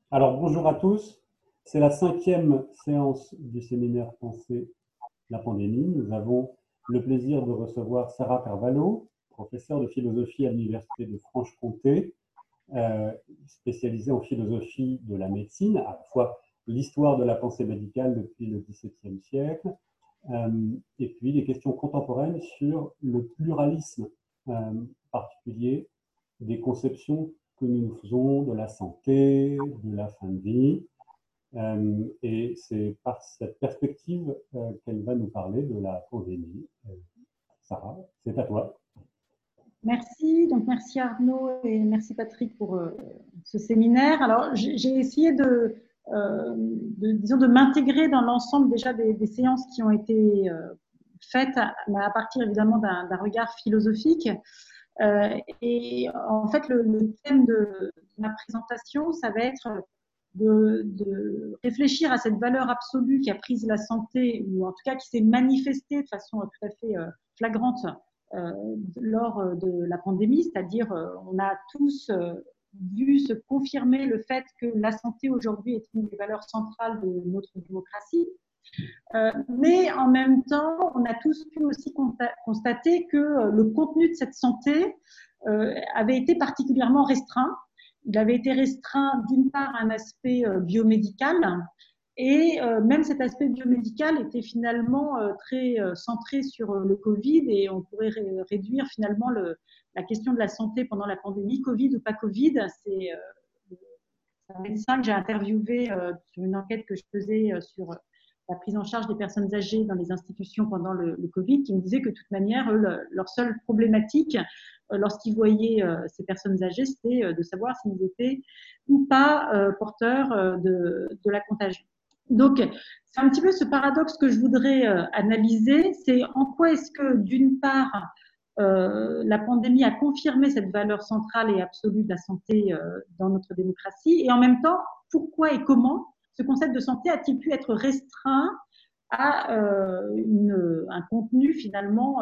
Alors, bonjour à tous. C'est la 5e séance du séminaire Penser la pandémie. Nous avons le plaisir de recevoir Sarah Carvalho, professeure de philosophie à l'Université de Franche-Comté, spécialisée en philosophie de la médecine, à la fois l'histoire de la pensée médicale depuis le XVIIe siècle, et puis les questions contemporaines sur le pluralisme particulier des conceptions que nous nous faisons de la santé, de la fin de vie. Et c'est par cette perspective qu'elle va nous parler de la pandémie. Sarah, c'est à toi. Merci, donc merci Arnaud et merci Patrick pour ce séminaire. Alors j'ai essayé disons, de m'intégrer dans l'ensemble déjà des séances qui ont été faites à partir évidemment d'un regard philosophique. Et en fait, le thème de ma présentation, ça va être de réfléchir à cette valeur absolue qui a prise la santé, ou en tout cas qui s'est manifestée de façon tout à fait flagrante lors de la pandémie, c'est-à-dire on a tous vu se confirmer le fait que la santé aujourd'hui est une des valeurs centrales de notre démocratie. Mais en même temps, on a tous pu aussi constater que le contenu de cette santé avait été particulièrement restreint. Il avait été restreint d'une part à un aspect biomédical, et même cet aspect biomédical était finalement très centré sur le Covid, et on pourrait réduire finalement la question de la santé pendant la pandémie, Covid ou pas Covid. C'est un médecin que j'ai interviewé sur une enquête que je faisais sur la prise en charge des personnes âgées dans les institutions pendant le Covid, qui me disait que de toute manière, eux, leur seule problématique lorsqu'ils voyaient ces personnes âgées, c'était de savoir s'ils étaient ou pas porteurs de la contagion. Donc, c'est un petit peu ce paradoxe que je voudrais analyser, c'est en quoi est-ce que, d'une part, la pandémie a confirmé cette valeur centrale et absolue de la santé dans notre démocratie, et en même temps, pourquoi et comment ce concept de santé a-t-il pu être restreint à un contenu finalement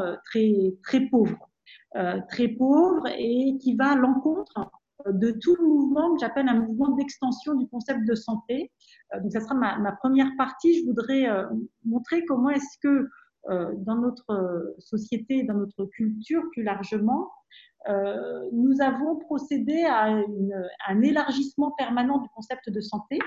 très pauvre et qui va à l'encontre de tout le mouvement que j'appelle un mouvement d'extension du concept de santé. Donc, ça sera ma première partie. Je voudrais montrer comment est-ce que dans notre société, dans notre culture plus largement, nous avons procédé à un élargissement permanent du concept de santé,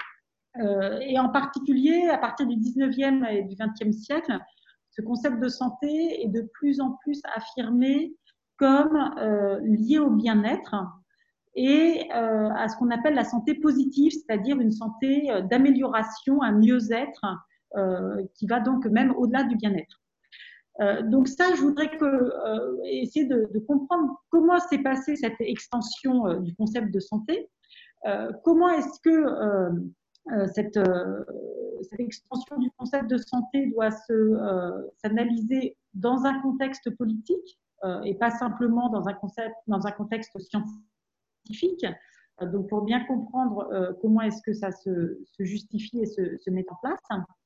et en particulier à partir du 19e et du 20e siècle, ce concept de santé est de plus en plus affirmé comme lié au bien-être et à ce qu'on appelle la santé positive, c'est-à-dire une santé d'amélioration, un mieux-être qui va donc même au-delà du bien-être. Donc ça, je voudrais essayer de comprendre comment s'est passée cette extension du concept de santé, comment est-ce que cette extension du concept de santé doit s'analyser dans un contexte politique et pas simplement dans un contexte scientifique. Donc, pour bien comprendre comment est-ce que ça se justifie et se met en place.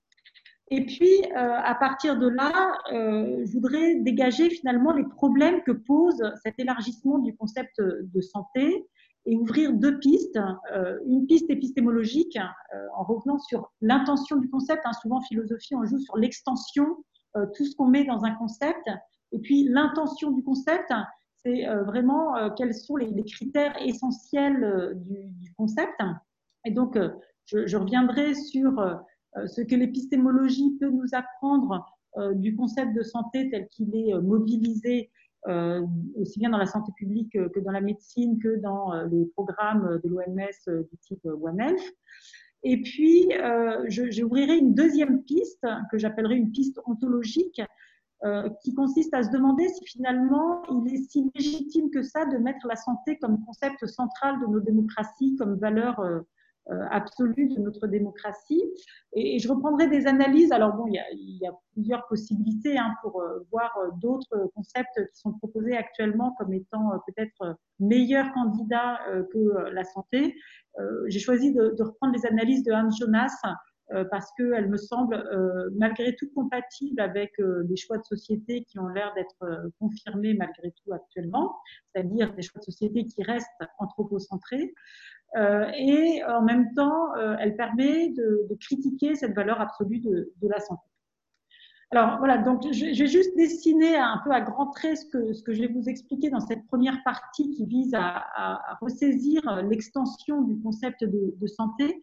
Et puis, à partir de là, je voudrais dégager finalement les problèmes que pose cet élargissement du concept de santé et ouvrir deux pistes. Une piste épistémologique, en revenant sur l'intention du concept. Souvent, en philosophie, on joue sur l'extension, tout ce qu'on met dans un concept. Et puis, l'intention du concept, c'est vraiment quels sont les critères essentiels du concept. Et donc, je reviendrai sur ce que l'épistémologie peut nous apprendre du concept de santé tel qu'il est mobilisé aussi bien dans la santé publique que dans la médecine, que dans les programmes de l'OMS du type One Health. Et puis, j'ouvrirai une deuxième piste que j'appellerai une piste ontologique qui consiste à se demander si finalement il est si légitime que ça de mettre la santé comme concept central de nos démocraties, comme valeur absolue de notre démocratie. Et je reprendrai des analyses. Alors bon, il y a plusieurs possibilités pour voir d'autres concepts qui sont proposés actuellement comme étant peut-être meilleurs candidats que la santé. J'ai choisi de reprendre les analyses de Hans Jonas parce qu'elle me semble malgré tout compatible avec les choix de société qui ont l'air d'être confirmés malgré tout actuellement, c'est-à-dire des choix de société qui restent anthropocentrés. et en même temps, elle permet de critiquer cette valeur absolue de la santé. Alors voilà, donc j'ai juste dessiné un peu à grands traits ce que je vais vous expliquer dans cette première partie qui vise à ressaisir l'extension du concept de santé.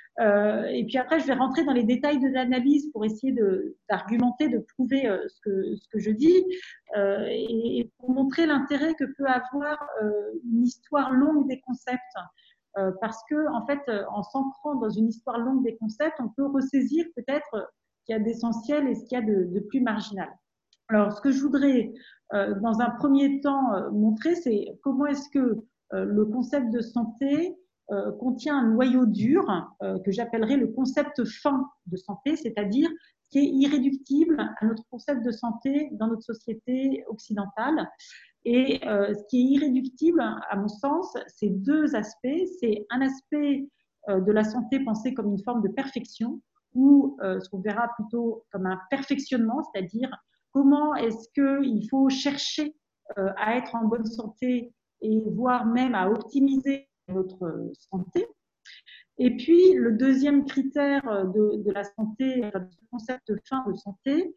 Et puis après, je vais rentrer dans les détails de l'analyse pour essayer d'argumenter, de prouver ce que je dis, et pour montrer l'intérêt que peut avoir une histoire longue des concepts. Parce que, en fait, en s'ancrant dans une histoire longue des concepts, on peut ressaisir peut-être ce qu'il y a d'essentiel et ce qu'il y a de plus marginal. Alors, ce que je voudrais, dans un premier temps, montrer, c'est comment est-ce que le concept de santé contient un noyau dur que j'appellerais le concept fin de santé, c'est-à-dire qui est irréductible à notre concept de santé dans notre société occidentale. Et ce qui est irréductible, à mon sens, c'est deux aspects. C'est un aspect de la santé pensé comme une forme de perfection, ou ce qu'on verra plutôt comme un perfectionnement, c'est-à-dire comment est-ce qu'il faut chercher à être en bonne santé et voire même à optimiser notre santé. Et puis, le deuxième critère de la santé, du concept fin de santé,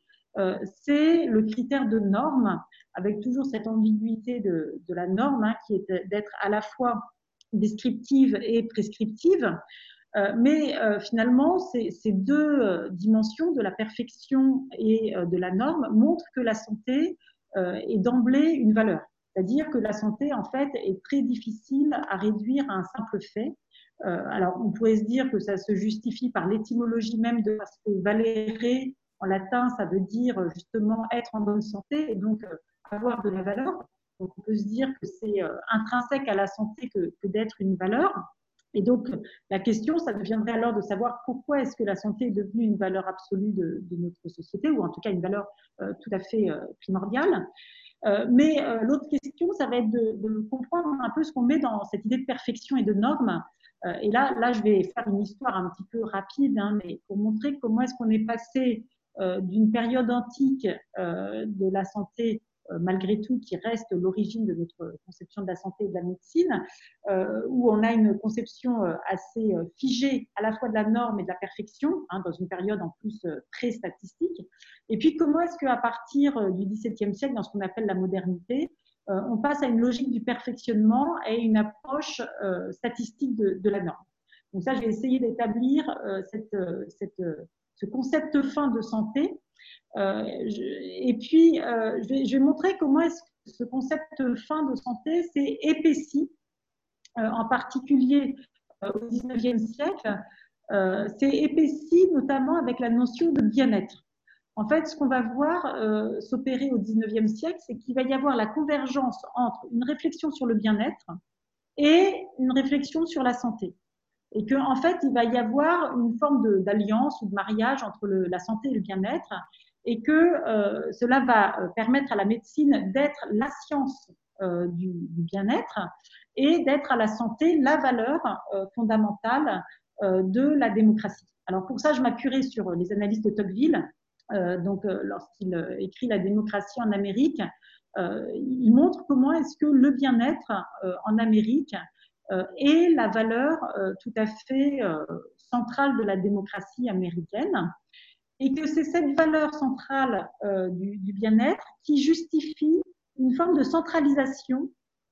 c'est le critère de norme, avec toujours cette ambiguïté de la norme, hein, qui est d'être à la fois descriptive et prescriptive. Mais finalement, ces deux dimensions de la perfection et de la norme montrent que la santé est d'emblée une valeur. C'est-à-dire que la santé, en fait, est très difficile à réduire à un simple fait. Alors, on pourrait se dire que ça se justifie par l'étymologie même de parce que valere, en latin, ça veut dire justement être en bonne santé et donc avoir de la valeur. Donc, on peut se dire que c'est intrinsèque à la santé que d'être une valeur. Et donc, la question, ça deviendrait alors de savoir pourquoi est-ce que la santé est devenue une valeur absolue de notre société, ou en tout cas une valeur tout à fait primordiale. Mais l'autre question, ça va être de comprendre un peu ce qu'on met dans cette idée de perfection et de norme. Et là, je vais faire une histoire un petit peu rapide, hein, mais pour montrer comment est-ce qu'on est passé d'une période antique de la santé malgré tout, qui reste l'origine de notre conception de la santé et de la médecine, où on a une conception assez figée à la fois de la norme et de la perfection, hein, dans une période en plus très statistique. Et puis, comment est-ce qu'à partir du XVIIe siècle, dans ce qu'on appelle la modernité, on passe à une logique du perfectionnement et une approche statistique de la norme. Donc ça, j'ai essayé d'établir ce concept fin de santé. Et puis, je vais montrer comment est-ce que ce concept fin de santé s'est épaissi, en particulier au XIXe siècle, s'est épaissi notamment avec la notion de bien-être. En fait, ce qu'on va voir s'opérer au XIXe siècle, c'est qu'il va y avoir la convergence entre une réflexion sur le bien-être et une réflexion sur la santé. Et qu'en fait, il va y avoir une forme d'alliance ou de mariage entre la santé et le bien-être, et que cela va permettre à la médecine d'être la science du bien-être et d'être à la santé la valeur fondamentale de la démocratie. Alors pour ça, je m'appuierai sur les analyses de Tocqueville. Lorsqu'il écrit La démocratie en Amérique, il montre comment est-ce que le bien-être en Amérique est la valeur tout à fait centrale de la démocratie américaine, et que c'est cette valeur centrale du bien-être qui justifie une forme de centralisation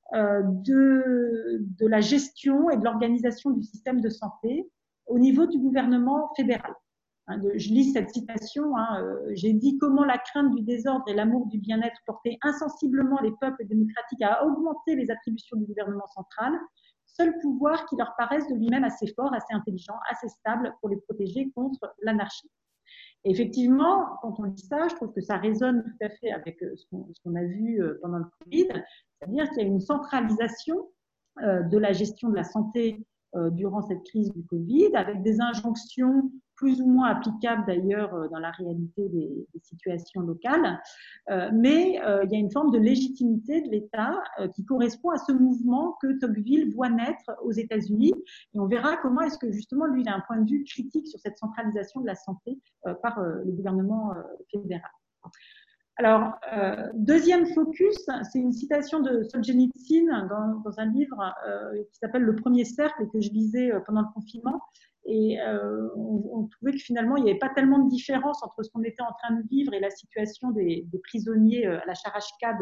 de la gestion et de l'organisation du système de santé au niveau du gouvernement fédéral. Je lis cette citation, j'ai dit comment la crainte du désordre et l'amour du bien-être portaient insensiblement les peuples démocratiques à augmenter les attributions du gouvernement central, seul pouvoir qui leur paraisse de lui-même assez fort, assez intelligent, assez stable pour les protéger contre l'anarchie. Et effectivement, quand on lit ça, je trouve que ça résonne tout à fait avec ce qu'on a vu pendant le Covid, c'est-à-dire qu'il y a une centralisation de la gestion de la santé durant cette crise du Covid, avec des injonctions plus ou moins applicables d'ailleurs dans la réalité des situations locales, mais il y a une forme de légitimité de l'État qui correspond à ce mouvement que Tocqueville voit naître aux États-Unis, et on verra comment est-ce que justement lui il a un point de vue critique sur cette centralisation de la santé par le gouvernement fédéral. Alors, deuxième focus, c'est une citation de Solzhenitsyn dans un livre qui s'appelle Le Premier Cercle et que je lisais pendant le confinement. Et on trouvait que finalement, il n'y avait pas tellement de différence entre ce qu'on était en train de vivre et la situation des prisonniers à la Charachka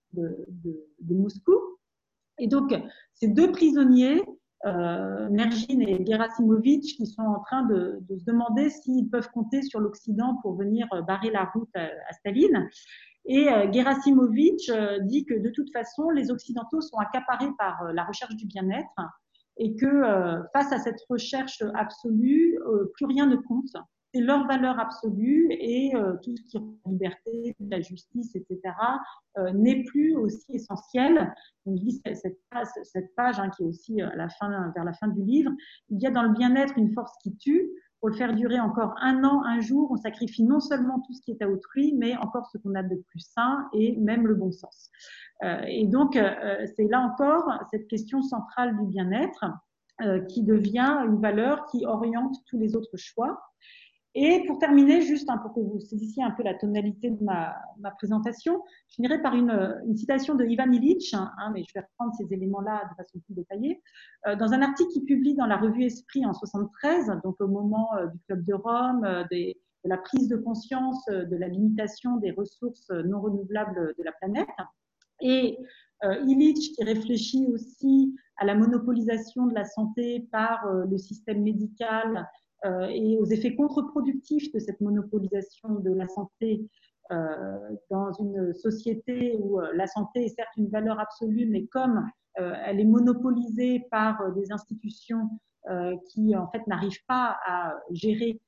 de Moscou. Et donc, ces deux prisonniers, Nergin et Gerasimowicz, qui sont en train de se demander s'ils peuvent compter sur l'Occident pour venir barrer la route à Staline. Et Gerasimowicz dit que de toute façon, les Occidentaux sont accaparés par la recherche du bien-être et que face à cette recherche absolue, plus rien ne compte. C'est leur valeur absolue et tout ce qui est la liberté, la justice, etc., n'est plus aussi essentiel. Donc, je lis cette page hein, qui est aussi à la fin, vers la fin du livre. Il y a dans le bien-être une force qui tue. Pour le faire durer encore un an, un jour, on sacrifie non seulement tout ce qui est à autrui, mais encore ce qu'on a de plus sain et même le bon sens. Et donc, c'est là encore cette question centrale du bien-être qui devient une valeur qui oriente tous les autres choix. Et pour terminer, juste hein, pour que vous saisissiez un peu la tonalité de ma présentation, je finirai par une citation de Ivan Illich, hein, mais je vais reprendre ces éléments-là de façon plus détaillée, dans un article qu'il publie dans la revue Esprit en 73, donc au moment du Club de Rome, de la prise de conscience de la limitation des ressources non renouvelables de la planète. Et Illich qui réfléchit aussi à la monopolisation de la santé par le système médical et aux effets contre-productifs de cette monopolisation de la santé dans une société où la santé est certes une valeur absolue, mais comme elle est monopolisée par des institutions qui en fait n'arrivent pas à gérer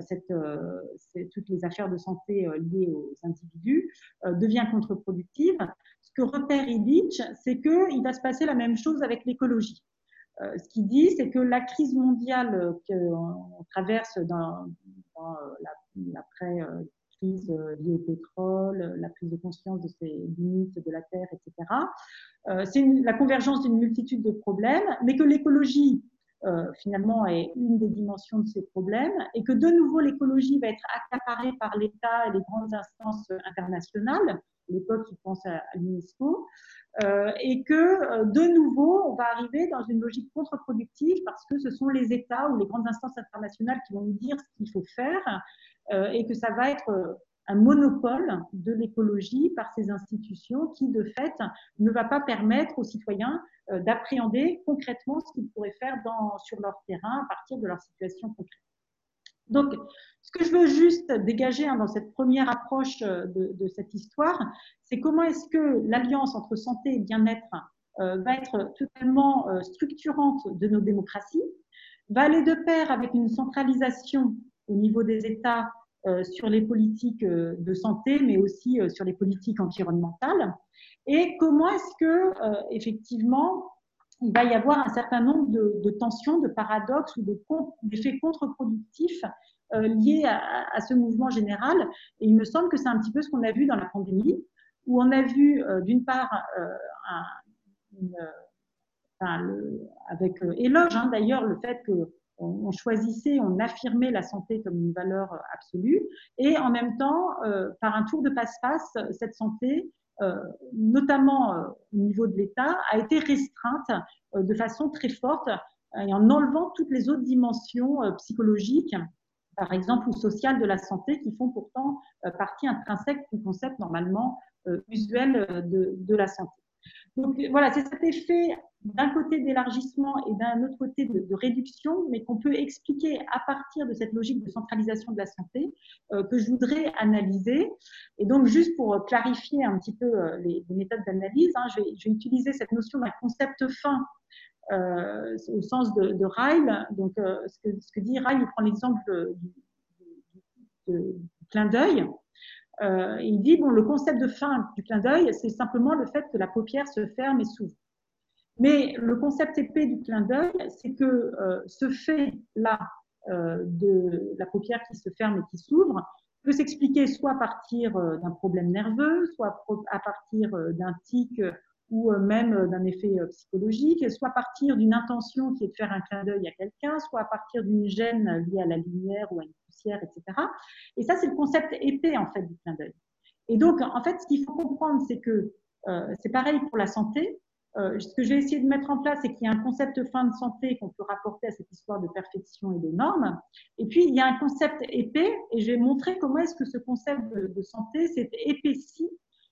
toutes les affaires de santé liées aux individus, devient contre-productive. Ce que repère Illich, c'est qu'il va se passer la même chose avec l'écologie. Ce qu'il dit, c'est que la crise mondiale qu'on traverse dans l'après-crise liée au pétrole, la prise de conscience de ces limites de la Terre, etc., c'est la convergence d'une multitude de problèmes, mais que l'écologie, finalement, est une des dimensions de ces problèmes, et que de nouveau, l'écologie va être accaparée par l'État et les grandes instances internationales. À l'époque, il pense à l'UNESCO, et que de nouveau, on va arriver dans une logique contre-productive parce que ce sont les États ou les grandes instances internationales qui vont nous dire ce qu'il faut faire et que ça va être un monopole de l'écologie par ces institutions qui, de fait, ne va pas permettre aux citoyens d'appréhender concrètement ce qu'ils pourraient faire sur leur terrain à partir de leur situation concrète. Donc, ce que je veux juste dégager dans cette première approche de cette histoire, c'est comment est-ce que l'alliance entre santé et bien-être va être totalement structurante de nos démocraties, va aller de pair avec une centralisation au niveau des États sur les politiques de santé, mais aussi sur les politiques environnementales, et comment est-ce que, effectivement, il va y avoir un certain nombre de tensions, de paradoxes ou d'effets contre-productifs liés à ce mouvement général. Et il me semble que c'est un petit peu ce qu'on a vu dans la pandémie, où on a vu d'une part avec éloge d'ailleurs le fait qu'on choisissait, on affirmait la santé comme une valeur absolue, et en même temps, par un tour de passe-passe, cette santé notamment au niveau de l'État, a été restreinte de façon très forte et en enlevant toutes les autres dimensions psychologiques, par exemple, ou sociales de la santé, qui font pourtant partie intrinsèque du concept normalement usuel de la santé. Donc voilà, c'est cet effet d'un côté d'élargissement et d'un autre côté de réduction, mais qu'on peut expliquer à partir de cette logique de centralisation de la santé que je voudrais analyser. Et donc, juste pour clarifier un petit peu les méthodes d'analyse, je vais utiliser cette notion d'un concept fin au sens de Ryle. Donc, ce que dit Ryle, il prend l'exemple du clin d'œil. Il dit, bon, le concept de fin du clin d'œil, c'est simplement le fait que la paupière se ferme et s'ouvre. Mais le concept épais du clin d'œil, c'est que ce fait-là de la paupière qui se ferme et qui s'ouvre peut s'expliquer soit à partir d'un problème nerveux, soit à partir d'un tic ou même d'un effet psychologique, soit à partir d'une intention qui est de faire un clin d'œil à quelqu'un, soit à partir d'une gêne liée à la lumière ou à une poussière, etc. Et ça, c'est le concept épais, en fait, du clin d'œil. Et donc, en fait, ce qu'il faut comprendre, c'est que c'est pareil pour la santé. Ce que j'ai essayé de mettre en place, c'est qu'il y a un concept fin de santé qu'on peut rapporter à cette histoire de perfection et de normes. Et puis, il y a un concept épais, et je vais montrer comment est-ce que ce concept de santé s'est épaissi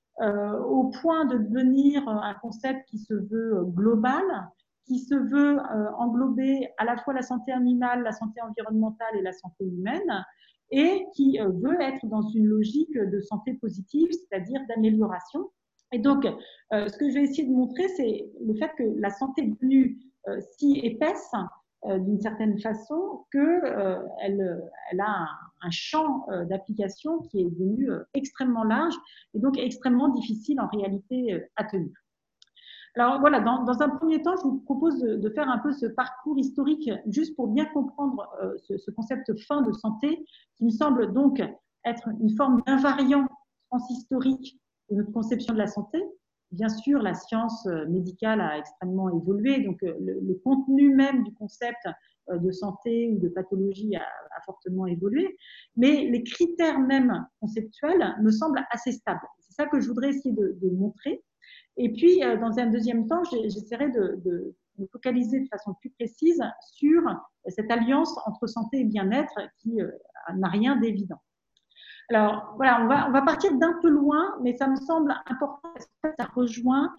au point de devenir un concept qui se veut global, qui se veut englober à la fois la santé animale, la santé environnementale et la santé humaine, et qui veut être dans une logique de santé positive, c'est-à-dire d'amélioration. Et donc, ce que je vais essayer de montrer, c'est le fait que la santé est devenue si épaisse d'une certaine façon qu'elle a un champ d'application qui est devenu extrêmement large et donc extrêmement difficile en réalité à tenir. Alors voilà, dans un premier temps, je vous propose de faire un peu ce parcours historique juste pour bien comprendre ce concept fin de santé qui me semble donc être une forme d'invariant transhistorique de notre conception de la santé. Bien sûr, la science médicale a extrêmement évolué, donc le contenu même du concept de santé ou de pathologie a fortement évolué, mais les critères même conceptuels me semblent assez stables. C'est ça que je voudrais essayer de montrer. Et puis, dans un deuxième temps, j'essaierai de me focaliser de façon plus précise sur cette alliance entre santé et bien-être qui n'a rien d'évident. Alors, voilà, on va partir d'un peu loin, mais ça me semble important parce que ça rejoint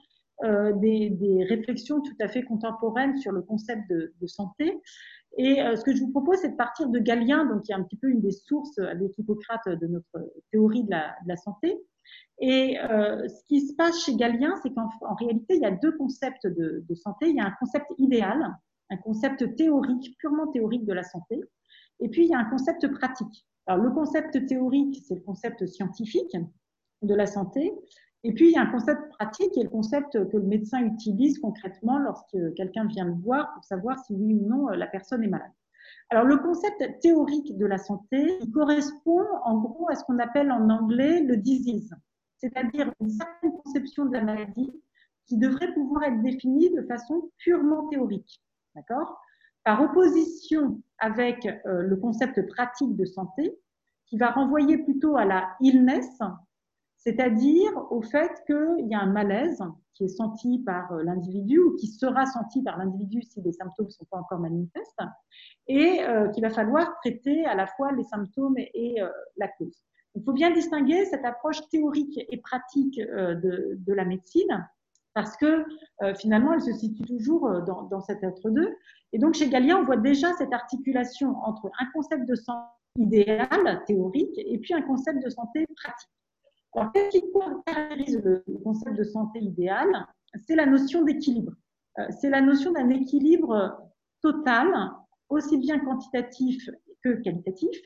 des réflexions tout à fait contemporaines sur le concept de santé. Et ce que je vous propose, c'est de partir de Galien, donc qui est un petit peu une des sources avec Hippocrate de notre théorie de la santé. Et ce qui se passe chez Galien, c'est qu'en réalité, il y a deux concepts de santé. Il y a un concept idéal, un concept théorique, purement théorique de la santé, et puis il y a un concept pratique. Alors, le concept théorique, c'est le concept scientifique de la santé, et puis il y a un concept pratique qui est le concept que le médecin utilise concrètement lorsque quelqu'un vient le voir pour savoir si oui ou non la personne est malade. Alors, le concept théorique de la santé il correspond en gros à ce qu'on appelle en anglais le disease, c'est-à-dire une certaine conception de la maladie qui devrait pouvoir être définie de façon purement théorique, d'accord ? Par opposition avec le concept pratique de santé, qui va renvoyer plutôt à la illness, c'est-à-dire au fait qu'il y a un malaise qui est senti par l'individu ou qui sera senti par l'individu si les symptômes ne sont pas encore manifestes et qu'il va falloir traiter à la fois les symptômes et la cause. Il faut bien distinguer cette approche théorique et pratique de la médecine parce que finalement, elle se situe toujours dans cet entre-deux. Et donc, chez Galien, on voit déjà cette articulation entre un concept de santé idéal, théorique, et puis un concept de santé pratique. Alors, qu'est-ce qui caractérise le concept de santé idéale ? C'est la notion d'équilibre. C'est la notion d'un équilibre total, aussi bien quantitatif que qualitatif,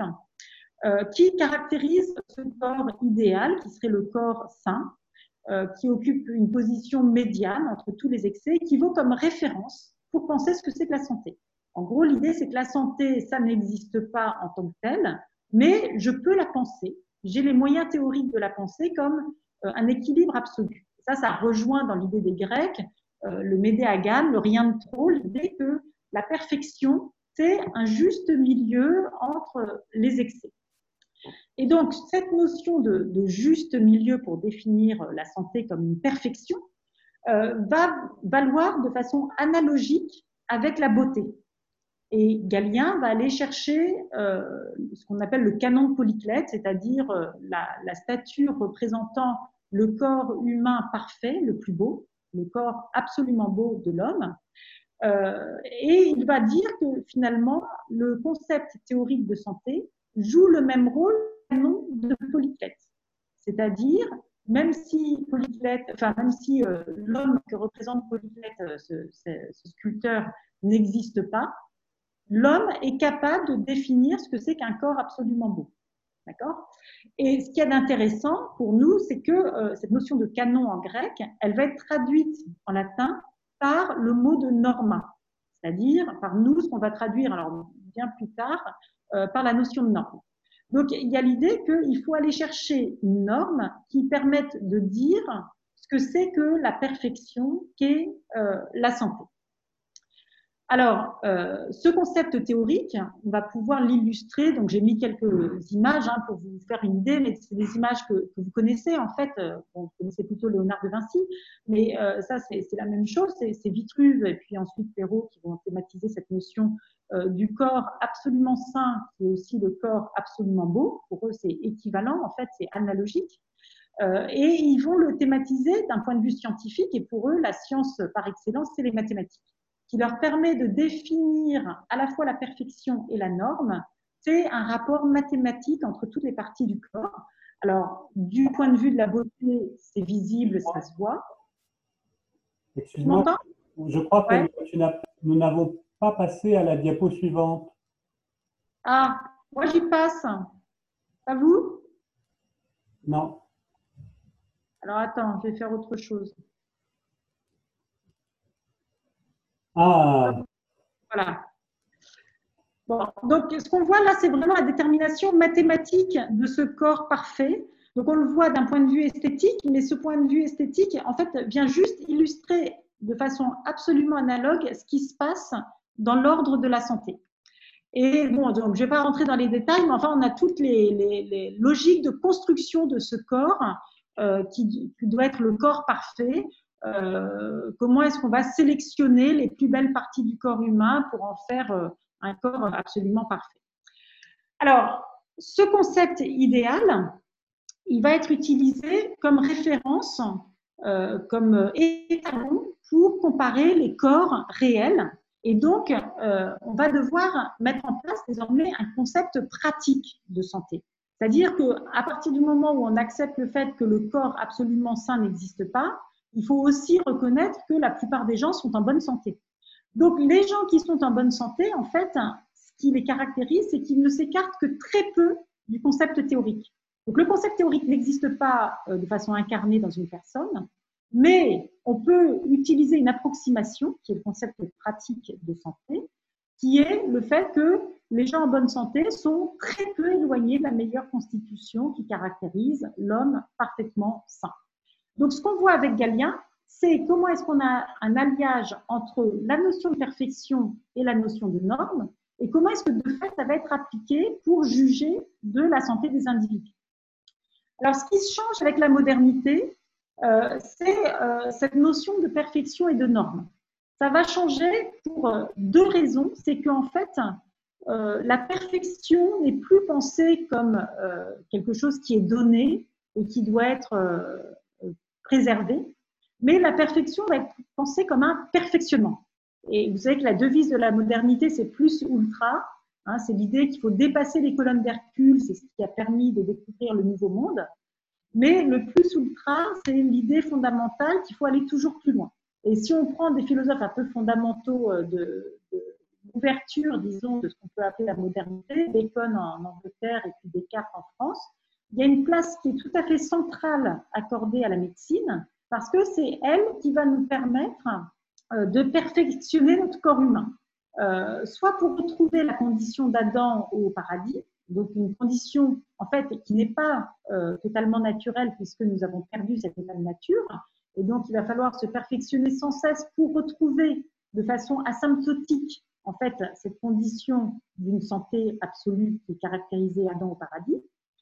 qui caractérise ce corps idéal, qui serait le corps sain, qui occupe une position médiane entre tous les excès, qui vaut comme référence pour penser ce que c'est que la santé. En gros, l'idée, c'est que la santé, ça n'existe pas en tant que telle, mais je peux la penser. J'ai les moyens théoriques de la penser comme un équilibre absolu. Ça rejoint dans l'idée des Grecs le médéagan, le rien de trop, l'idée que la perfection, c'est un juste milieu entre les excès. Et donc, cette notion de juste milieu pour définir la santé comme une perfection va valoir de façon analogique avec la beauté. Et Galien va aller chercher ce qu'on appelle le canon de Polyclète, c'est-à-dire la stature représentant le corps humain parfait, le plus beau, le corps absolument beau de l'homme. Et il va dire que finalement, le concept théorique de santé joue le même rôle que le canon de Polyclète. C'est-à-dire, même si l'homme que représente Polyclète, ce sculpteur, n'existe pas, l'homme est capable de définir ce que c'est qu'un corps absolument beau. D'accord ? Et ce qu'il y a d'intéressant pour nous, c'est que cette notion de canon en grec, elle va être traduite en latin par le mot de norma, c'est-à-dire par nous, ce qu'on va traduire, alors bien plus tard, par la notion de norme. Donc, il y a l'idée qu'il faut aller chercher une norme qui permette de dire ce que c'est que la perfection qu'est la santé. Alors, ce concept théorique, on va pouvoir l'illustrer. Donc, j'ai mis quelques images pour vous faire une idée, mais c'est des images que vous connaissez en fait. Bon, vous connaissez plutôt Léonard de Vinci, mais ça, c'est la même chose. C'est Vitruve et puis ensuite Perrault qui vont thématiser cette notion du corps absolument sain, qui est aussi le corps absolument beau. Pour eux, c'est équivalent, en fait, c'est analogique. Et ils vont le thématiser d'un point de vue scientifique. Et pour eux, la science par excellence, c'est les mathématiques, qui leur permet de définir à la fois la perfection et la norme. C'est un rapport mathématique entre toutes les parties du corps. Alors, du point de vue de la beauté, c'est visible, ça se voit. Tu Excuse-moi, m'entends? je crois que Ouais. nous n'avons pas passé à la diapo suivante. Ah, moi j'y passe. Pas vous? Non. Alors attends, je vais faire autre chose. Ah, Voilà. Bon, donc ce qu'on voit là, c'est vraiment la détermination mathématique de ce corps parfait. Donc on le voit d'un point de vue esthétique, mais ce point de vue esthétique, en fait, vient juste illustrer de façon absolument analogue ce qui se passe dans l'ordre de la santé. Et bon, donc je ne vais pas rentrer dans les détails, mais enfin, on a toutes les logiques de construction de ce corps qui doit être le corps parfait. Comment est-ce qu'on va sélectionner les plus belles parties du corps humain pour en faire un corps absolument parfait. Alors, ce concept idéal, il va être utilisé comme référence, comme étalon pour comparer les corps réels. Et donc, on va devoir mettre en place désormais un concept pratique de santé. C'est-à-dire qu'à partir du moment où on accepte le fait que le corps absolument sain n'existe pas, il faut aussi reconnaître que la plupart des gens sont en bonne santé. Donc, les gens qui sont en bonne santé, en fait, ce qui les caractérise, c'est qu'ils ne s'écartent que très peu du concept théorique. Donc, le concept théorique n'existe pas de façon incarnée dans une personne, mais on peut utiliser une approximation, qui est le concept pratique de santé, qui est le fait que les gens en bonne santé sont très peu éloignés de la meilleure constitution qui caractérise l'homme parfaitement sain. Donc, ce qu'on voit avec Galien, c'est comment est-ce qu'on a un alliage entre la notion de perfection et la notion de norme, et comment est-ce que de fait ça va être appliqué pour juger de la santé des individus. Alors, ce qui se change avec la modernité, c'est cette notion de perfection et de norme. Ça va changer pour deux raisons. C'est qu'en fait, la perfection n'est plus pensée comme quelque chose qui est donné et qui doit être préservé, mais la perfection va être pensée comme un perfectionnement. Et vous savez que la devise de la modernité, c'est plus ultra. Hein, c'est l'idée qu'il faut dépasser les colonnes d'Hercule, c'est ce qui a permis de découvrir le nouveau monde. Mais le plus ultra, c'est l'idée fondamentale qu'il faut aller toujours plus loin. Et si on prend des philosophes un peu fondamentaux d'ouverture, disons, de ce qu'on peut appeler la modernité, Bacon en Angleterre et puis Descartes en France, il y a une place qui est tout à fait centrale accordée à la médecine parce que c'est elle qui va nous permettre de perfectionner notre corps humain, soit pour retrouver la condition d'Adam au paradis, donc une condition en fait qui n'est pas totalement naturelle puisque nous avons perdu cet état de nature, et donc il va falloir se perfectionner sans cesse pour retrouver de façon asymptotique en fait cette condition d'une santé absolue qui caractérisait Adam au paradis.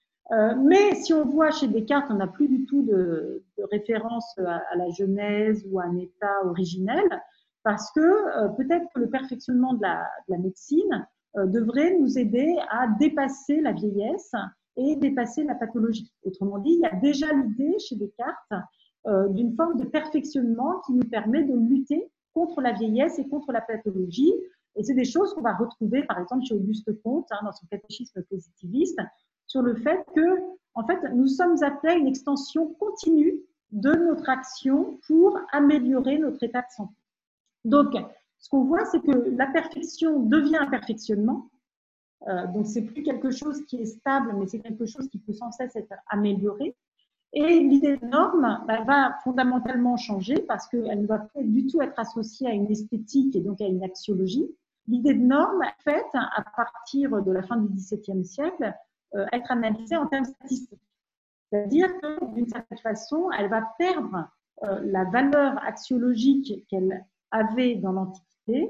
Mais si on voit chez Descartes, on n'a plus du tout de référence à la genèse ou à un état originel, parce que peut-être que le perfectionnement de la médecine devrait nous aider à dépasser la vieillesse et dépasser la pathologie. Autrement dit, il y a déjà l'idée chez Descartes d'une forme de perfectionnement qui nous permet de lutter contre la vieillesse et contre la pathologie. Et c'est des choses qu'on va retrouver, par exemple, chez Auguste Comte, dans son catéchisme positiviste, sur le fait que, en fait, nous sommes appelés à une extension continue de notre action pour améliorer notre état de santé. Donc, ce qu'on voit, c'est que la perfection devient un perfectionnement. Donc, c'est plus quelque chose qui est stable, mais c'est quelque chose qui peut sans cesse être amélioré. Et l'idée de norme va fondamentalement changer parce qu'elle ne va pas du tout être associée à une esthétique et donc à une axiologie. L'idée de norme, en fait, à partir de la fin du XVIIe siècle, être analysée en termes statistiques. C'est-à-dire que, d'une certaine façon, elle va perdre la valeur axiologique qu'elle avait dans l'Antiquité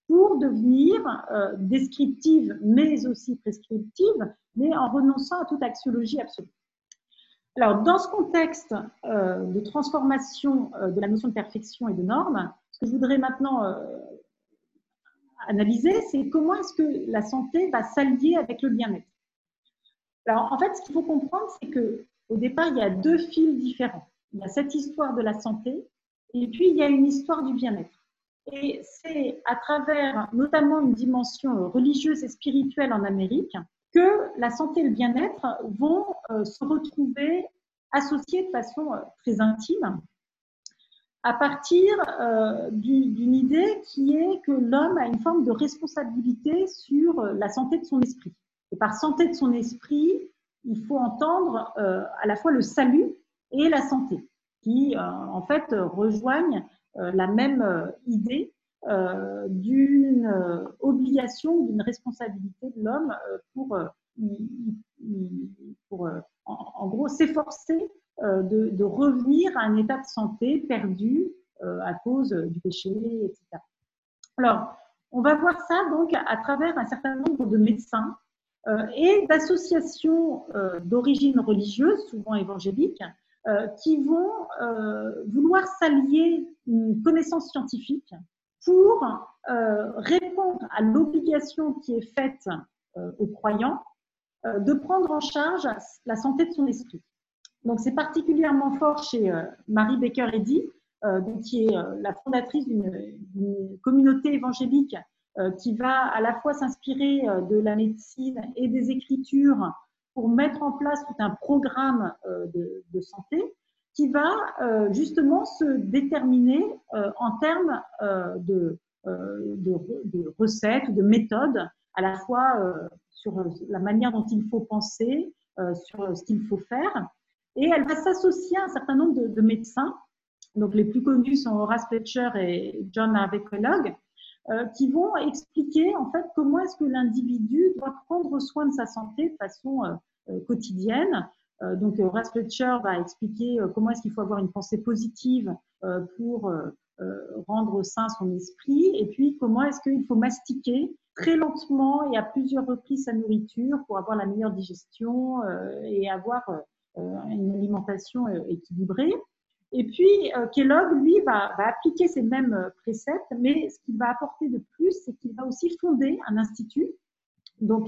pour devenir descriptive, mais aussi prescriptive, mais en renonçant à toute axiologie absolue. Alors, dans ce contexte de transformation de la notion de perfection et de norme, ce que je voudrais maintenant analyser, c'est comment est-ce que la santé va s'allier avec le bien-être. Alors, en fait, ce qu'il faut comprendre, c'est qu'au départ, il y a deux fils différents. Il y a cette histoire de la santé, et puis il y a une histoire du bien-être. Et c'est à travers notamment une dimension religieuse et spirituelle en Amérique que la santé et le bien-être vont se retrouver associés de façon très intime à partir d'une idée qui est que l'homme a une forme de responsabilité sur la santé de son esprit. Et par santé de son esprit, il faut entendre à la fois le salut et la santé, qui en fait rejoignent la même idée d'une obligation, d'une responsabilité de l'homme pour en gros s'efforcer de revenir à un état de santé perdu à cause du péché, etc. Alors, on va voir ça donc à travers un certain nombre de médecins et d'associations d'origine religieuse, souvent évangéliques, qui vont vouloir s'allier une connaissance scientifique pour répondre à l'obligation qui est faite aux croyants de prendre en charge la santé de son esprit. Donc, c'est particulièrement fort chez Mary Baker Eddy, qui est la fondatrice d'une communauté évangélique qui va à la fois s'inspirer de la médecine et des écritures pour mettre en place tout un programme de santé qui va justement se déterminer en termes de recettes ou de méthodes, à la fois sur la manière dont il faut penser, sur ce qu'il faut faire. Et elle va s'associer à un certain nombre de médecins. Donc, les plus connus sont Horace Fletcher et John Harvey Kellogg, qui vont expliquer en fait comment est-ce que l'individu doit prendre soin de sa santé de façon quotidienne. Donc, Horace Fletcher va expliquer comment est-ce qu'il faut avoir une pensée positive pour rendre sain son esprit, et puis comment est-ce qu'il faut mastiquer très lentement et à plusieurs reprises sa nourriture pour avoir la meilleure digestion et avoir une alimentation équilibrée. Et puis, Kellogg, lui, va appliquer ces mêmes préceptes, mais ce qu'il va apporter de plus, c'est qu'il va aussi fonder un institut, donc,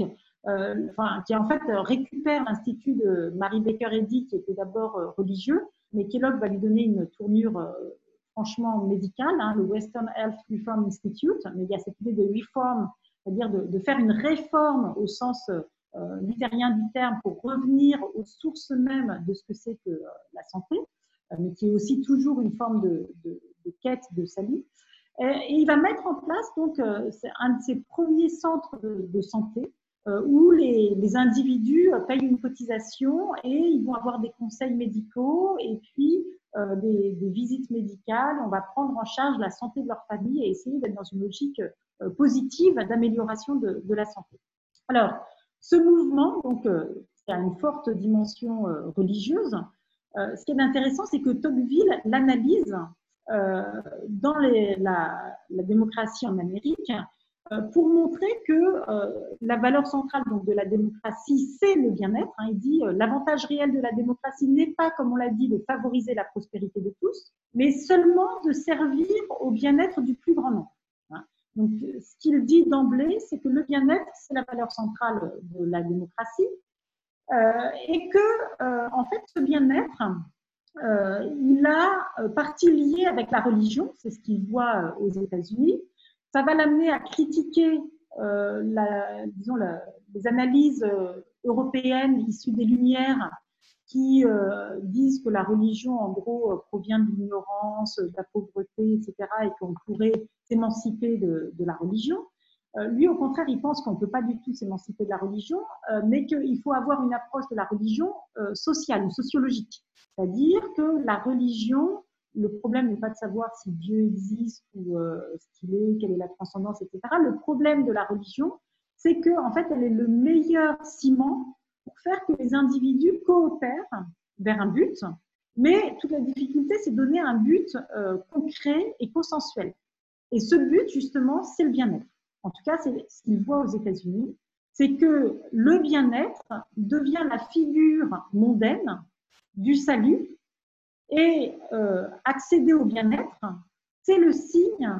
qui en fait récupère l'institut de Mary Baker Eddy, qui était d'abord religieux, mais Kellogg va lui donner une tournure franchement médicale, hein, le Western Health Reform Institute, mais il y a cette idée de reform, c'est-à-dire de faire une réforme au sens luthérien du terme pour revenir aux sources mêmes de ce que c'est que la santé, mais qui est aussi toujours une forme de quête de salut. Et il va mettre en place donc c'est un de ses premiers centres de santé où les individus payent une cotisation et ils vont avoir des conseils médicaux et puis des visites médicales. On va prendre en charge la santé de leur famille et essayer d'être dans une logique positive d'amélioration de la santé. Alors, ce mouvement, donc, qui a une forte dimension religieuse, ce qui est intéressant, c'est que Tocqueville l'analyse dans la démocratie en Amérique pour montrer que la valeur centrale donc, de la démocratie, c'est le bien-être. Hein. Il dit l'avantage réel de la démocratie n'est pas, comme on l'a dit, de favoriser la prospérité de tous, mais seulement de servir au bien-être du plus grand nombre. Hein. Donc, ce qu'il dit d'emblée, c'est que le bien-être, c'est la valeur centrale de la démocratie et que, en fait, ce bien-être, il a partie liée avec la religion, c'est ce qu'il voit aux États-Unis. Ça va l'amener à critiquer les analyses européennes issues des Lumières qui disent que la religion, en gros, provient de l'ignorance, de la pauvreté, etc., et qu'on pourrait s'émanciper de la religion. Lui, au contraire, il pense qu'on ne peut pas du tout s'émanciper de la religion, mais qu'il faut avoir une approche de la religion sociale ou sociologique. C'est-à-dire que la religion, le problème n'est pas de savoir si Dieu existe ou ce qu'il est, quelle est la transcendance, etc. Le problème de la religion, c'est qu'en fait, elle est le meilleur ciment pour faire que les individus coopèrent vers un but, mais toute la difficulté, c'est de donner un but concret et consensuel. Et ce but, justement, c'est le bien-être. En tout cas, c'est ce qu'ils voient aux États-Unis, c'est que le bien-être devient la figure mondaine du salut et accéder au bien-être, c'est le signe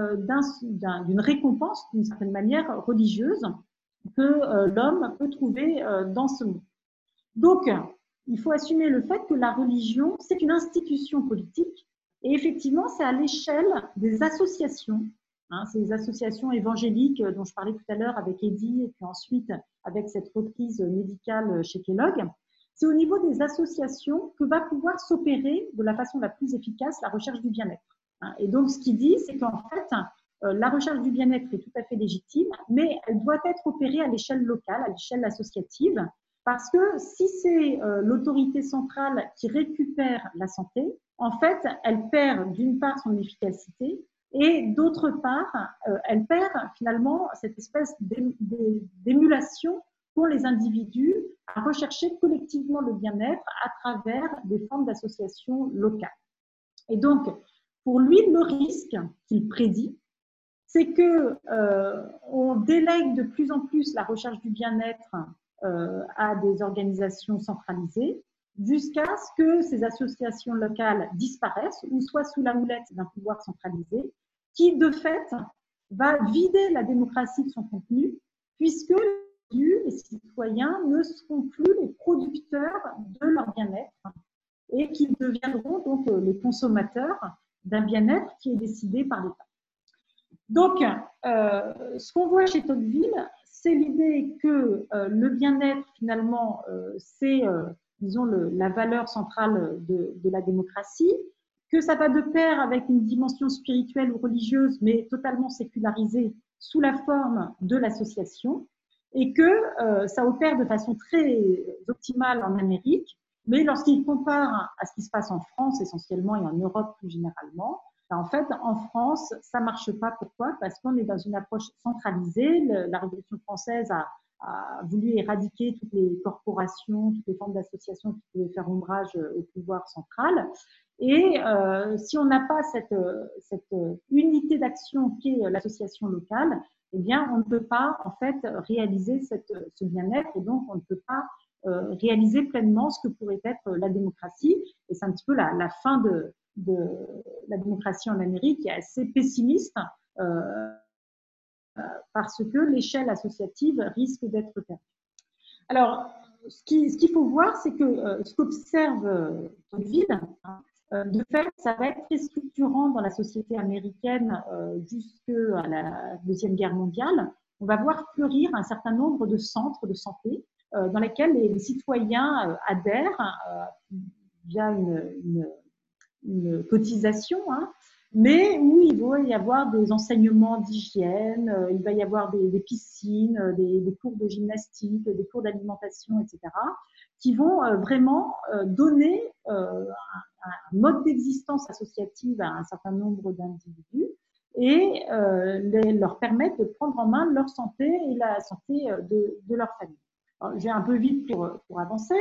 d'une récompense, d'une certaine manière religieuse, que l'homme peut trouver dans ce monde. Donc, il faut assumer le fait que la religion, c'est une institution politique, et effectivement, c'est à l'échelle des associations, hein, ces associations évangéliques dont je parlais tout à l'heure avec Eddie, et puis ensuite avec cette reprise médicale chez Kellogg. C'est au niveau des associations que va pouvoir s'opérer de la façon la plus efficace la recherche du bien-être. Et donc, ce qu'il dit, c'est qu'en fait, la recherche du bien-être est tout à fait légitime, mais elle doit être opérée à l'échelle locale, à l'échelle associative, parce que si c'est l'autorité centrale qui récupère la santé, en fait, elle perd d'une part son efficacité et d'autre part, elle perd finalement cette espèce d'émulation pour les individus à rechercher collectivement le bien-être à travers des formes d'associations locales. Et donc, pour lui, le risque qu'il prédit, c'est que on délègue de plus en plus la recherche du bien-être à des organisations centralisées jusqu'à ce que ces associations locales disparaissent ou soient sous la houlette d'un pouvoir centralisé qui, de fait, va vider la démocratie de son contenu puisque les citoyens ne seront plus les producteurs de leur bien-être et qu'ils deviendront donc les consommateurs d'un bien-être qui est décidé par l'État. Donc, ce qu'on voit chez Tocqueville, c'est l'idée que le bien-être, finalement, c'est, disons, la valeur centrale de la démocratie, que ça va de pair avec une dimension spirituelle ou religieuse, mais totalement sécularisée sous la forme de l'association, et que ça opère de façon très optimale en Amérique, mais lorsqu'il compare à ce qui se passe en France essentiellement et en Europe plus généralement, en fait, en France, ça ne marche pas. Pourquoi? Parce qu'on est dans une approche centralisée. La Révolution française a voulu éradiquer toutes les corporations, toutes les formes d'associations qui pouvaient faire ombrage au pouvoir central. Et si on n'a pas cette unité d'action qu'est l'association locale, eh bien, on ne peut pas en fait réaliser ce bien-être et donc on ne peut pas réaliser pleinement ce que pourrait être la démocratie. Et c'est un petit peu la fin de la démocratie en Amérique qui est assez pessimiste parce que l'échelle associative risque d'être perdue. Alors, ce qu'il faut voir, c'est que ce qu'observe Tocqueville, de fait, ça va être très structurant dans la société américaine jusqu'à la Deuxième Guerre mondiale. On va voir fleurir un certain nombre de centres de santé dans lesquels les citoyens adhèrent via une cotisation, hein, mais où il va y avoir des enseignements d'hygiène, il va y avoir des piscines, des cours de gymnastique, des cours d'alimentation, etc., qui vont vraiment donner un mode d'existence associative à un certain nombre d'individus et leur permettre de prendre en main leur santé et la santé de leur famille. Alors, je vais un peu vite pour avancer.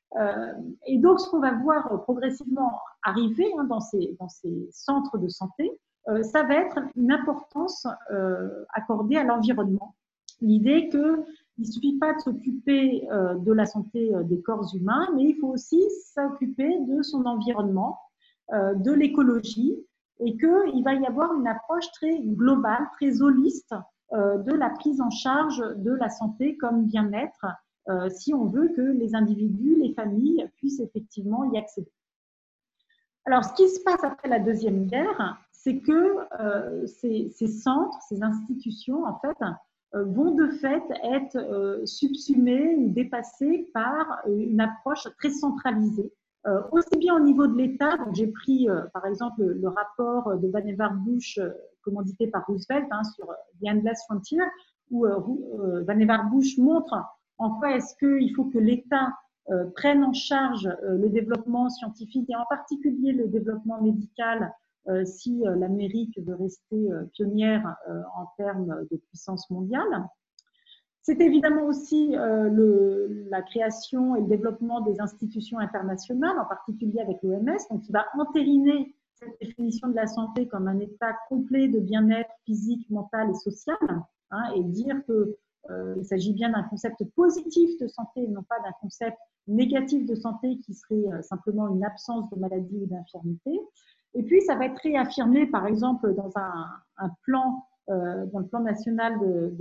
Et donc, ce qu'on va voir progressivement arriver dans ces centres de santé, ça va être une importance accordée à l'environnement. L'idée qu'il ne suffit pas de s'occuper de la santé des corps humains, mais il faut aussi s'occuper de son environnement, de l'écologie, et qu'il va y avoir une approche très globale, très holiste de la prise en charge de la santé comme bien-être, si on veut que les individus, les familles puissent effectivement y accéder. Alors, ce qui se passe après la Deuxième Guerre, c'est que ces centres, ces institutions, en fait, vont de fait être subsumés ou dépassés par une approche très centralisée, aussi bien au niveau de l'État. Donc, j'ai pris, par exemple, le rapport de Vannevar Bush, commandité par Roosevelt, sur The Endless Frontier, où Vannevar Bush montre en quoi est-ce qu'il faut que l'État prenne en charge le développement scientifique et en particulier le développement médical si l'Amérique veut rester pionnière en termes de puissance mondiale. C'est évidemment aussi la création et le développement des institutions internationales, en particulier avec l'OMS, donc qui va entériner cette définition de la santé comme un état complet de bien-être physique, mental et social, hein, et dire qu'il s'agit bien d'un concept positif de santé, non pas d'un concept négatif de santé qui serait simplement une absence de maladie ou d'infirmité. Et puis, ça va être réaffirmé, par exemple, dans un plan, dans le plan national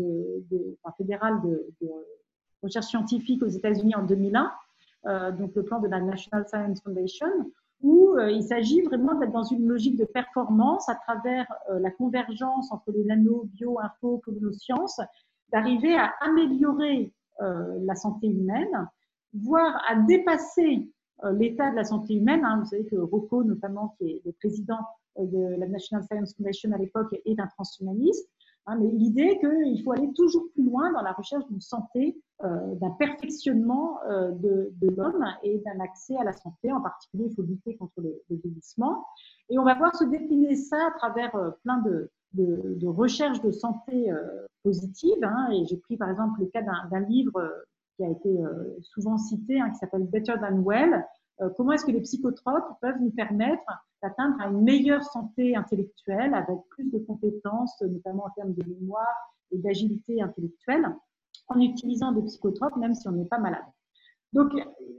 fédéral de recherche scientifique aux États-Unis en 2001, donc le plan de la National Science Foundation, où il s'agit vraiment d'être dans une logique de performance à travers la convergence entre les nano, bio, info, cognosciences, d'arriver à améliorer la santé humaine, voire à dépasser l'état de la santé humaine. Hein. Vous savez que Rocco, notamment, qui est le président de la National Science Foundation à l'époque, est un transhumaniste. Hein, mais l'idée qu'il faut aller toujours plus loin dans la recherche d'une santé, d'un perfectionnement de l'homme et d'un accès à la santé. En particulier, il faut lutter contre le vieillissement. Et on va voir se décliner ça à travers plein de recherches de santé positive. Hein. Et j'ai pris par exemple le cas d'un livre qui a été souvent cité, hein, qui s'appelle Better Than Well. Comment est-ce que les psychotropes peuvent nous permettre d'atteindre une meilleure santé intellectuelle avec plus de compétences, notamment en termes de mémoire et d'agilité intellectuelle, en utilisant des psychotropes, même si on n'est pas malade. Donc,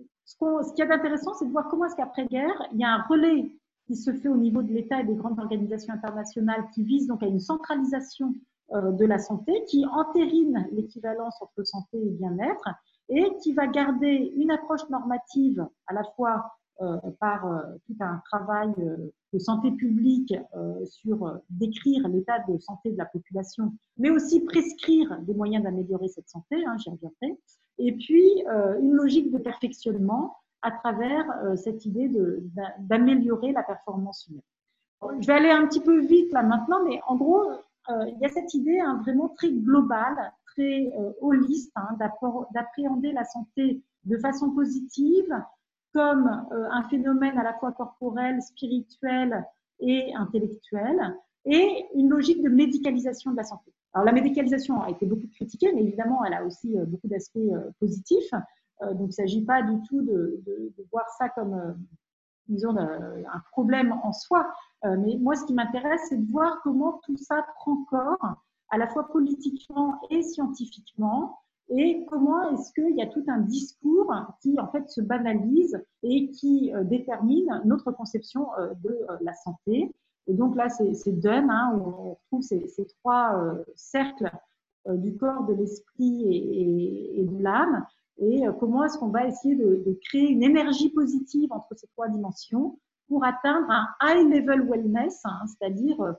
ce qui est intéressant, c'est de voir comment est-ce qu'après-guerre, il y a un relais qui se fait au niveau de l'État et des grandes organisations internationales qui visent donc à une centralisation de la santé, qui entérine l'équivalence entre santé et bien-être, et qui va garder une approche normative à la fois par tout un travail de santé publique sur décrire l'état de santé de la population, mais aussi prescrire des moyens d'améliorer cette santé, hein, j'y reviendrai, et puis une logique de perfectionnement à travers cette idée d'améliorer la performance humaine. Je vais aller un petit peu vite là maintenant, mais en gros, il y a cette idée hein, vraiment très globale, très holiste, hein, d'appréhender la santé de façon positive comme un phénomène à la fois corporel, spirituel et intellectuel, et une logique de médicalisation de la santé. Alors la médicalisation a été beaucoup critiquée, mais évidemment, elle a aussi beaucoup d'aspects positifs. Donc il ne s'agit pas du tout de voir ça comme disons, un problème en soi. Mais moi, ce qui m'intéresse, c'est de voir comment tout ça prend corps, à la fois politiquement et scientifiquement, et comment est-ce qu'il y a tout un discours qui, en fait, se banalise et qui détermine notre conception de la santé. Et donc là, c'est Dunn, hein, où on retrouve ces trois cercles du corps, de l'esprit et de l'âme, et comment est-ce qu'on va essayer de créer une énergie positive entre ces trois dimensions pour atteindre un high level wellness, hein, c'est-à-dire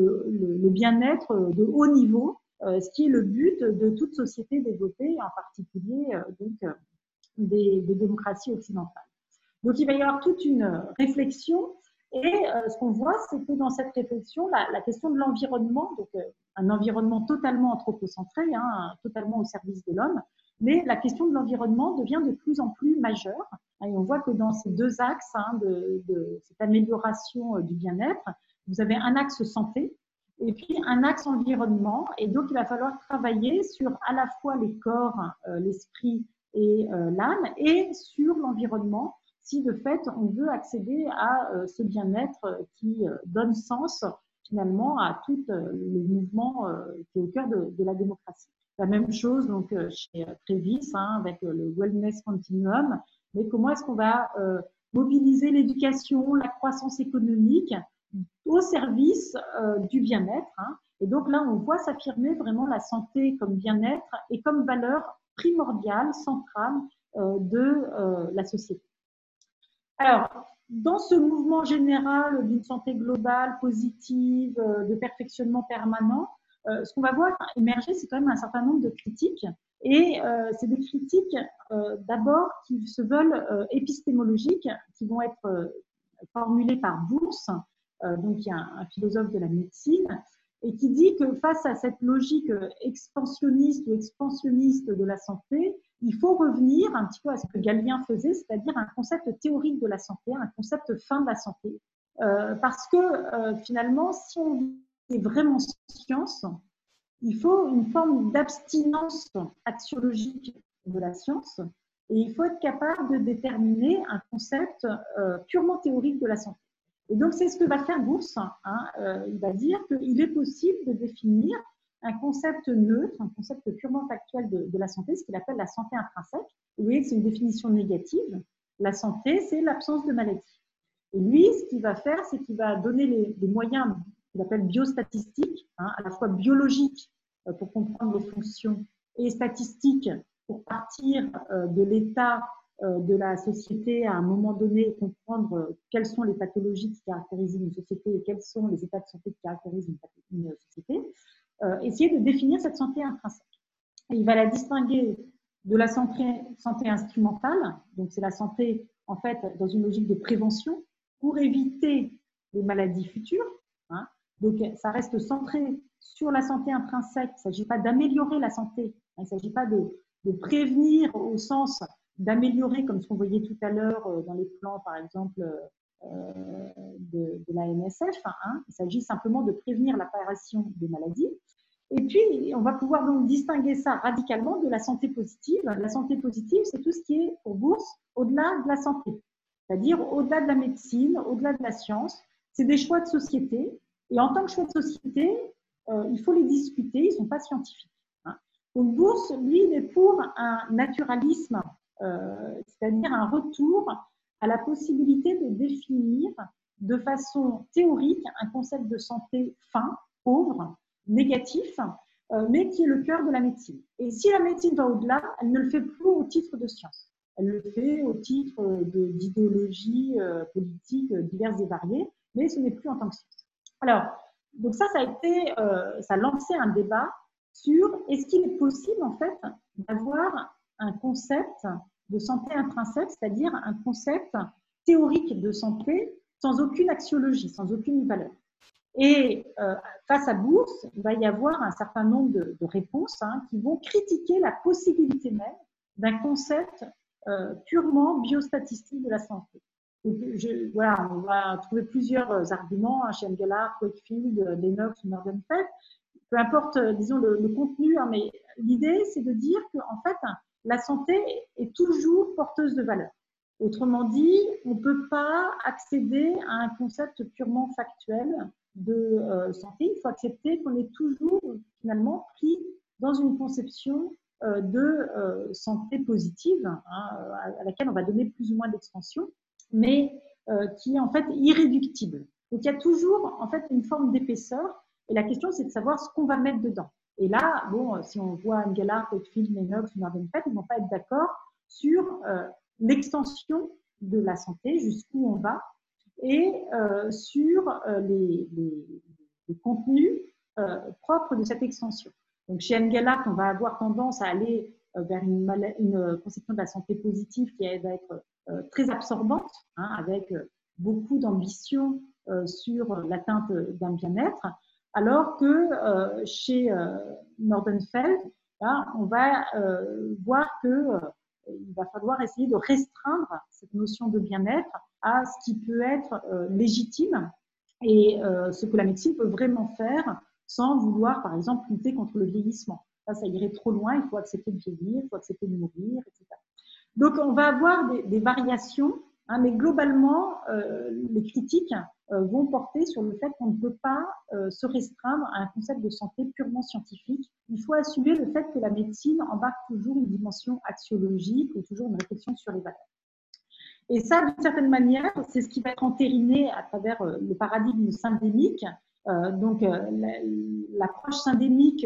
le bien-être de haut niveau, ce qui est le but de toute société développée, en particulier donc, des démocraties occidentales. Donc il va y avoir toute une réflexion, et ce qu'on voit, c'est que dans cette réflexion, la question de l'environnement, donc un environnement totalement anthropocentré, hein, totalement au service de l'homme, mais la question de l'environnement devient de plus en plus majeure. Et on voit que dans ces deux axes hein, de cette amélioration du bien-être, vous avez un axe santé et puis un axe environnement. Et donc, il va falloir travailler sur à la fois les corps, l'esprit et l'âme, et sur l'environnement, si de fait on veut accéder à ce bien-être qui donne sens finalement à tout le mouvement qui est au cœur de la démocratie. La même chose donc chez Trevis hein, avec le Wellness Continuum, mais comment est-ce qu'on va mobiliser l'éducation, la croissance économique au service du bien-être hein. Et donc là, on voit s'affirmer vraiment la santé comme bien-être et comme valeur primordiale, centrale de la société. Alors, dans ce mouvement général d'une santé globale, positive, de perfectionnement permanent, ce qu'on va voir émerger, c'est quand même un certain nombre de critiques. Et c'est des critiques d'abord qui se veulent épistémologiques, qui vont être formulées par Bourse, donc il y a un philosophe de la médecine, et qui dit que face à cette logique expansionniste ou expansionniste de la santé, il faut revenir un petit peu à ce que Galien faisait, c'est-à-dire un concept théorique de la santé, un concept fin de la santé. Parce que finalement, si on est vraiment science, il faut une forme d'abstinence axiologique de la science et il faut être capable de déterminer un concept purement théorique de la santé. Et donc, c'est ce que va faire Bourse. Il va dire qu'il est possible de définir un concept neutre, un concept purement factuel de la santé, ce qu'il appelle la santé intrinsèque. Vous voyez que c'est une définition négative. La santé, c'est l'absence de maladie. Et lui, ce qu'il va faire, c'est qu'il va donner les moyens qu'il appelle biostatistiques, à la fois biologiques pour comprendre les fonctions et statistiques pour partir de l'état de la société à un moment donné, comprendre quelles sont les pathologies qui caractérisent une société et quels sont les états de santé qui caractérisent une société, essayer de définir cette santé intrinsèque. Et il va la distinguer de la santé instrumentale, donc c'est la santé en fait dans une logique de prévention pour éviter les maladies futures. Donc ça reste centré sur la santé intrinsèque, il ne s'agit pas d'améliorer la santé, il ne s'agit pas de prévenir au sens d'améliorer, comme ce qu'on voyait tout à l'heure dans les plans, par exemple, de la NSF. Il s'agit simplement de prévenir l'apparition des maladies. Et puis, on va pouvoir donc distinguer ça radicalement de la santé positive. La santé positive, c'est tout ce qui est, pour Bourse, au-delà de la santé, c'est-à-dire au-delà de la médecine, au-delà de la science. C'est des choix de société. Et en tant que choix de société, il faut les discuter, ils ne sont pas scientifiques. Donc, Bourse, lui, il est pour un naturalisme, c'est-à-dire un retour à la possibilité de définir de façon théorique un concept de santé fin, pauvre, négatif, mais qui est le cœur de la médecine. Et si la médecine va au-delà, elle ne le fait plus au titre de science. Elle le fait au titre d'idéologies politiques diverses et variées, mais ce n'est plus en tant que science. Alors, donc ça a lancé un débat sur est-ce qu'il est possible en fait d'avoir un concept de santé intrinsèque, c'est-à-dire un concept théorique de santé sans aucune axiologie, sans aucune valeur. Et face à Bourse, il va y avoir un certain nombre de réponses qui vont critiquer la possibilité même d'un concept purement biostatistique de la santé. Donc, voilà, on va trouver plusieurs arguments chez Engelhardt, Wakefield, Lennox ou Nordenfeld. Peu importe, disons, le contenu, mais l'idée, c'est de dire qu'en fait, la santé est toujours porteuse de valeur. Autrement dit, on ne peut pas accéder à un concept purement factuel de santé. Il faut accepter qu'on est toujours finalement pris dans une conception de santé positive, à laquelle on va donner plus ou moins d'extension, mais qui est en fait irréductible. Donc il y a toujours en fait une forme d'épaisseur, et la question c'est de savoir ce qu'on va mettre dedans. Et là, bon, si on voit Engelhardt, Wakefield, Lennox, Nordenfeld, ils ne vont pas être d'accord sur l'extension de la santé, jusqu'où on va, et sur les contenus propres de cette extension. Donc chez Engelhardt, on va avoir tendance à aller vers une conception de la santé positive qui va être très absorbante, avec beaucoup d'ambition sur l'atteinte d'un bien-être, alors que chez Nordenfeld, on va voir qu'il va falloir essayer de restreindre cette notion de bien-être à ce qui peut être légitime et ce que la médecine peut vraiment faire sans vouloir, par exemple, lutter contre le vieillissement. Ça irait trop loin, il faut accepter de vieillir, il faut accepter de mourir, etc. Donc, on va avoir des variations, mais globalement, les critiques vont porter sur le fait qu'on ne peut pas se restreindre à un concept de santé purement scientifique. Il faut assumer le fait que la médecine embarque toujours une dimension axiologique ou toujours une réflexion sur les valeurs. Et ça, d'une certaine manière, c'est ce qui va être entériné à travers le paradigme syndémique. Donc, l'approche syndémique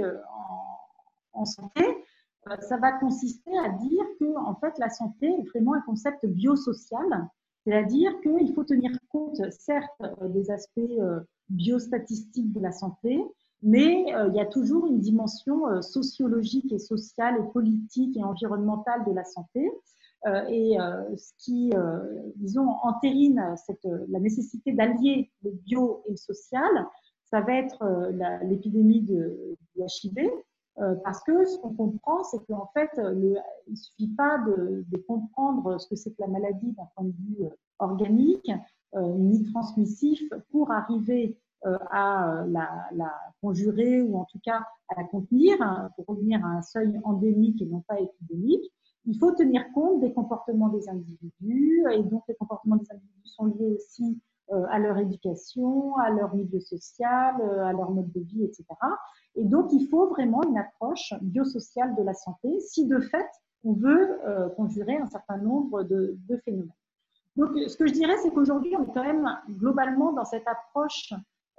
en santé, ça va consister à dire que en fait, la santé est vraiment un concept biosocial, c'est-à-dire qu'il faut tenir compte, certes, des aspects biostatistiques de la santé, mais il y a toujours une dimension sociologique et sociale et politique et environnementale de la santé. Et ce qui, disons, entérine la nécessité d'allier le bio et le social, ça va être l'épidémie de HIV, parce que ce qu'on comprend, c'est qu'en fait, il ne suffit pas de comprendre ce que c'est que la maladie d'un point de vue organique, ni transmissif, pour arriver à la conjurer ou en tout cas à la contenir, pour revenir à un seuil endémique et non pas épidémique. Il faut tenir compte des comportements des individus, et donc les comportements des individus sont liés aussi à leur éducation, à leur milieu social, à leur mode de vie, etc. Et donc, il faut vraiment une approche biosociale de la santé si de fait, on veut conjurer un certain nombre de phénomènes. Donc, ce que je dirais, c'est qu'aujourd'hui, on est quand même globalement dans cette approche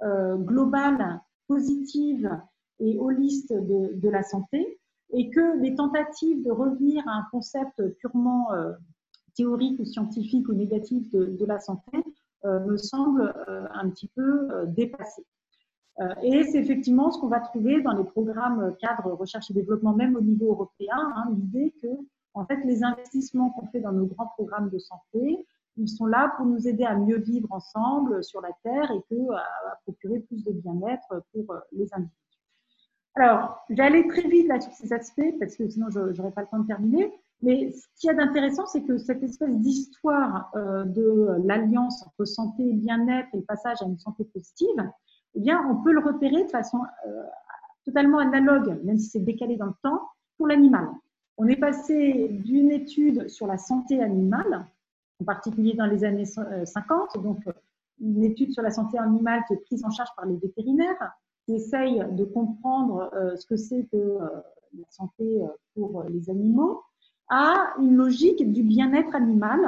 globale, positive et holiste de la santé, et que les tentatives de revenir à un concept purement théorique ou scientifique ou négatif de la santé me semblent un petit peu dépassées. Et c'est effectivement ce qu'on va trouver dans les programmes cadres recherche et développement, même au niveau européen, hein, l'idée que en fait, les investissements qu'on fait dans nos grands programmes de santé, ils sont là pour nous aider à mieux vivre ensemble sur la Terre et à procurer plus de bien-être pour les individus. Alors, j'allais très vite là sur ces aspects parce que sinon je n'aurais pas le temps de terminer. Mais ce qu'il y a d'intéressant, c'est que cette espèce d'histoire de l'alliance entre santé et bien-être et le passage à une santé positive, eh bien, on peut le repérer de façon totalement analogue, même si c'est décalé dans le temps, pour l'animal. On est passé d'une étude sur la santé animale, en particulier dans les années 50, donc une étude sur la santé animale qui est prise en charge par les vétérinaires, qui essaye de comprendre ce que c'est que la santé pour les animaux, à une logique du bien-être animal,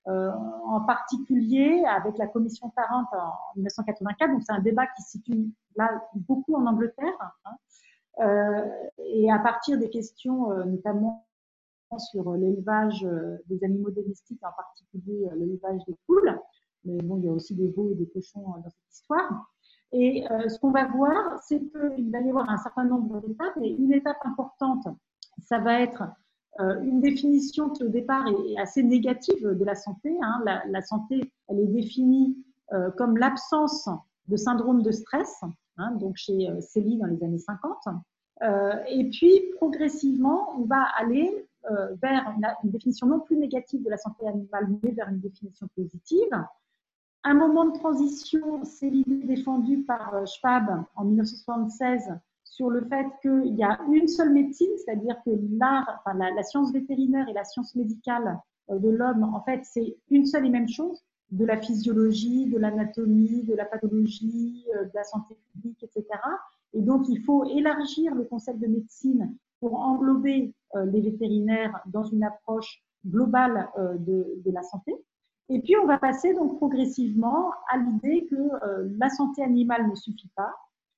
en particulier avec la commission Tarrant en 1984. Donc, c'est un débat qui se situe là beaucoup en Angleterre, hein, et à partir des questions notamment sur l'élevage des animaux domestiques, en particulier l'élevage des poules. Mais bon, il y a aussi des veaux et des cochons dans cette histoire. Et ce qu'on va voir, c'est qu'il va y avoir un certain nombre d'étapes. Et une étape importante, ça va être une définition qui au départ est assez négative de la santé. Hein. La santé, elle est définie comme l'absence de syndrome de stress, hein, donc chez Selye dans les années 50. Et puis, progressivement, on va aller vers une définition non plus négative de la santé animale, mais vers une définition positive. Un moment de transition, c'est l'idée défendue par Schwab en 1976 sur le fait qu'il y a une seule médecine, c'est-à-dire que la science vétérinaire et la science médicale de l'homme, en fait, c'est une seule et même chose, de la physiologie, de l'anatomie, de la pathologie, de la santé publique, etc. Et donc, il faut élargir le concept de médecine pour englober les vétérinaires dans une approche globale de la santé. Et puis, on va passer donc progressivement à l'idée que la santé animale ne suffit pas.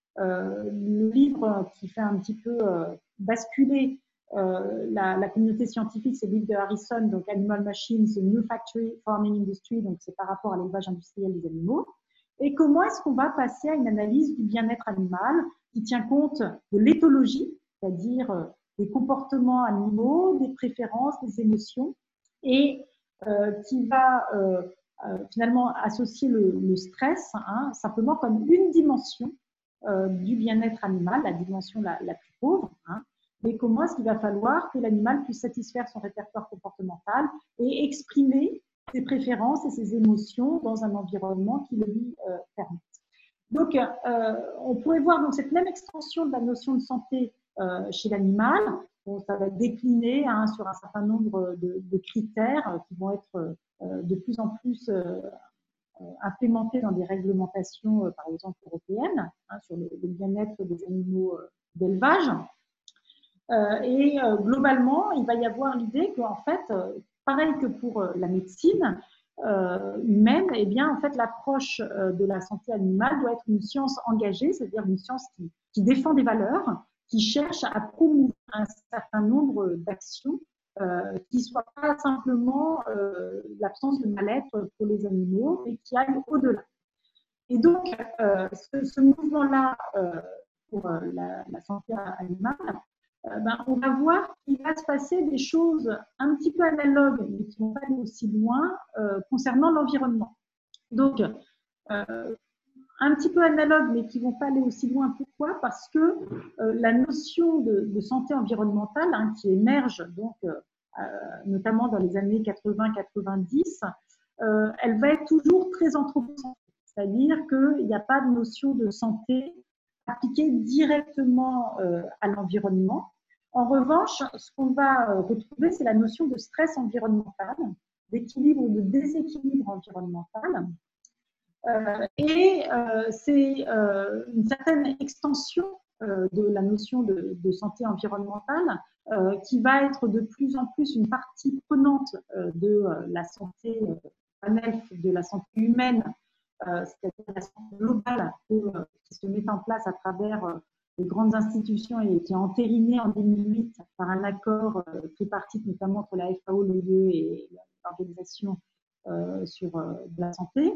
Le livre qui fait un petit peu basculer la communauté scientifique, c'est le livre de Harrison, donc Animal Machines, c'est New Factory Farming Industry, donc c'est par rapport à l'élevage industriel des animaux. Et comment est-ce qu'on va passer à une analyse du bien-être animal qui tient compte de l'éthologie, c'est-à-dire des comportements animaux, des préférences, des émotions, et qui va finalement associer le stress, hein, simplement comme une dimension du bien-être animal, la dimension la plus pauvre, hein, mais comment est-ce qu'il va falloir que l'animal puisse satisfaire son répertoire comportemental et exprimer ses préférences et ses émotions dans un environnement qui le lui permette. Donc, on pourrait voir donc cette même extension de la notion de santé chez l'animal. Bon, ça va décliner hein, sur un certain nombre de critères qui vont être de plus en plus implémentés dans des réglementations, par exemple européennes, hein, sur le bien-être des animaux d'élevage. Globalement, il va y avoir l'idée qu'en fait, pareil que pour la médecine humaine, eh bien, en fait, l'approche de la santé animale doit être une science engagée, c'est-à-dire une science qui défend des valeurs, qui cherche à promouvoir un certain nombre d'actions qui ne soient pas simplement l'absence de mal-être pour les animaux, mais qui aillent au-delà. Et donc, ce mouvement-là pour la santé animale, on va voir qu'il va se passer des choses un petit peu analogues, mais qui ne vont pas aller aussi loin concernant l'environnement. Donc, un petit peu analogues, mais qui ne vont pas aller aussi loin. Pourquoi? Parce que la notion de santé environnementale, hein, qui émerge donc, notamment dans les années 80-90, elle va être toujours très anthropocentrique. C'est-à-dire qu'il n'y a pas de notion de santé appliquée directement à l'environnement. En revanche, ce qu'on va retrouver, c'est la notion de stress environnemental, d'équilibre ou de déséquilibre environnemental, C'est une certaine extension de la notion de santé environnementale qui va être de plus en plus une partie prenante de la santé de la santé humaine, c'est-à-dire la santé globale qui se met en place à travers les grandes institutions et qui est entérinée en 2008 par un accord tripartite, notamment entre la FAO, l'OIE et l'Organisation sur la santé.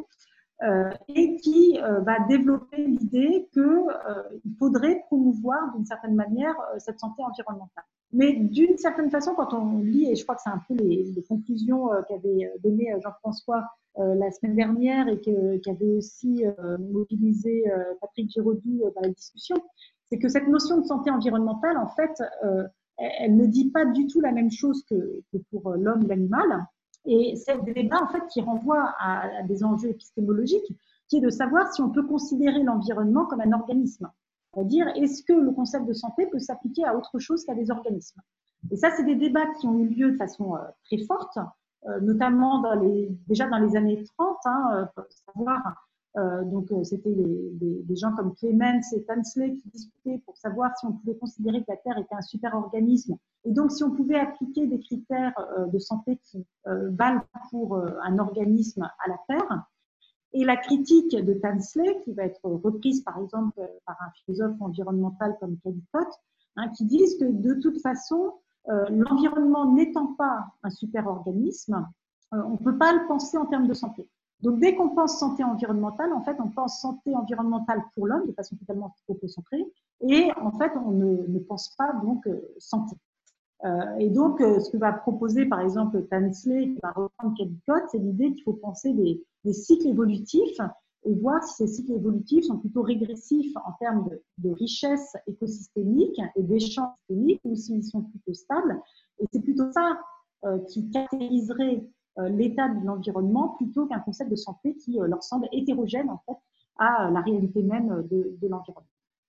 Et qui va développer l'idée qu'il faudrait promouvoir d'une certaine manière cette santé environnementale. Mais d'une certaine façon, quand on lit, et je crois que c'est un peu les conclusions qu'avait données Jean-François la semaine dernière et qu'avait aussi mobilisé Patrick Giraudoux dans la discussion, c'est que cette notion de santé environnementale, en fait, elle ne dit pas du tout la même chose que pour l'homme ou l'animal. Et c'est des débats en fait qui renvoient à des enjeux épistémologiques, qui est de savoir si on peut considérer l'environnement comme un organisme. C'est-à-dire, est-ce que le concept de santé peut s'appliquer à autre chose qu'à des organismes? Et ça, c'est des débats qui ont eu lieu de façon très forte, notamment déjà dans les années 30, pour savoir. Donc, c'était des gens comme Clemens et Tansley qui discutaient pour savoir si on pouvait considérer que la Terre était un super-organisme. Et donc, si on pouvait appliquer des critères de santé qui valent pour un organisme à la Terre. Et la critique de Tansley, qui va être reprise par exemple par un philosophe environnemental comme Caldicott, qui disent que de toute façon, l'environnement n'étant pas un super-organisme, on ne peut pas le penser en termes de santé. Donc, dès qu'on pense santé environnementale, en fait, on pense santé environnementale pour l'homme de façon totalement anthropocentrée, et en fait, on ne pense pas donc santé. Et donc, ce que va proposer par exemple Tansley, qui va reprendre Caldicott, c'est l'idée qu'il faut penser des cycles évolutifs et voir si ces cycles évolutifs sont plutôt régressifs en termes de richesse écosystémique et d'échanges systémiques ou s'ils sont plutôt stables. Et c'est plutôt ça qui caractériserait l'état de l'environnement plutôt qu'un concept de santé qui leur semble hétérogène en fait à la réalité même de l'environnement.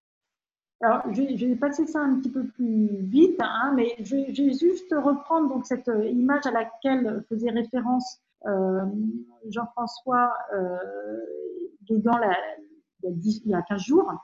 Alors, je vais passer ça un petit peu plus vite, mais je vais juste reprendre donc cette image à laquelle faisait référence Jean-François Guégan il y a 15 jours.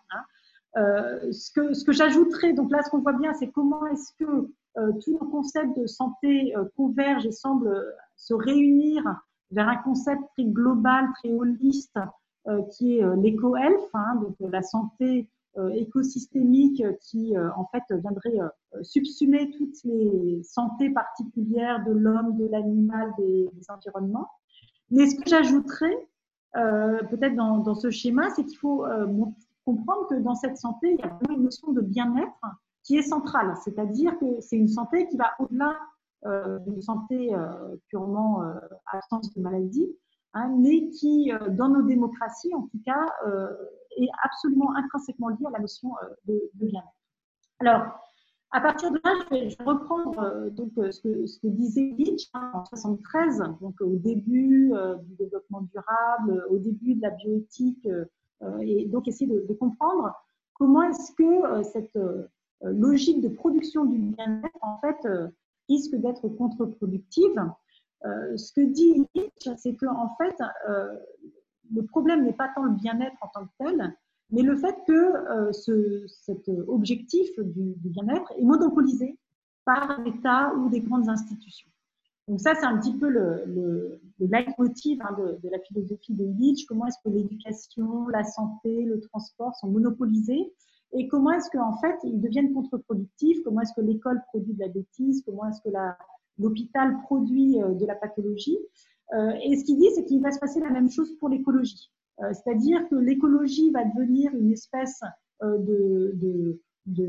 Ce que j'ajouterais, donc là, ce qu'on voit bien, c'est comment est-ce que tous nos concepts de santé convergent et semblent se réunir vers un concept très global, très holiste, qui est l'éco-health, donc la santé écosystémique qui, en fait, viendrait subsumer toutes les santé particulières de l'homme, de l'animal, des environnements. Mais ce que j'ajouterais, peut-être dans ce schéma, c'est qu'il faut comprendre que dans cette santé, il y a vraiment une notion de bien-être qui est centrale. C'est-à-dire que c'est une santé qui va au-delà d'une santé purement absence de maladie, mais qui, dans nos démocraties, en tout cas, est absolument intrinsèquement liée à la notion de bien-être. Alors, à partir de là, je vais reprendre donc, ce que disait Illich en 1973, donc au début du développement durable, au début de la bioéthique, et donc essayer de comprendre comment est-ce que cette logique de production du bien-être, en fait, risque d'être contre-productive. Ce que dit Illich, c'est qu'en fait, le problème n'est pas tant le bien-être en tant que tel, mais le fait que cet objectif du bien-être est monopolisé par l'État ou des grandes institutions. Donc ça, c'est un petit peu le leitmotiv de la philosophie de Illich. Comment est-ce que l'éducation, la santé, le transport sont monopolisés et comment est-ce qu'en fait, ils deviennent contre-productifs, comment est-ce que l'école produit de la bêtise, comment est-ce que l'hôpital produit de la pathologie. Et ce qu'il dit, c'est qu'il va se passer la même chose pour l'écologie. C'est-à-dire que l'écologie va devenir une espèce de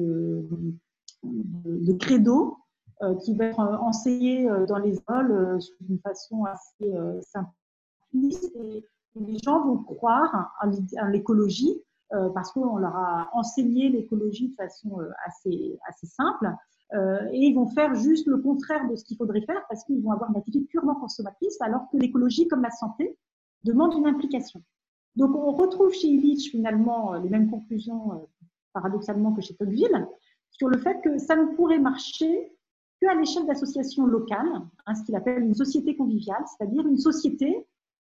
credo qui va être enseigné dans les écoles d'une façon assez simpliste. Et les gens vont croire en l'écologie parce qu'on leur a enseigné l'écologie de façon assez simple. Et ils vont faire juste le contraire de ce qu'il faudrait faire parce qu'ils vont avoir une attitude purement consommatrice alors que l'écologie, comme la santé, demande une implication. Donc, on retrouve chez Illich finalement les mêmes conclusions, paradoxalement, que chez Tocqueville, sur le fait que ça ne pourrait marcher qu'à l'échelle d'associations locales, ce qu'il appelle une société conviviale, c'est-à-dire une société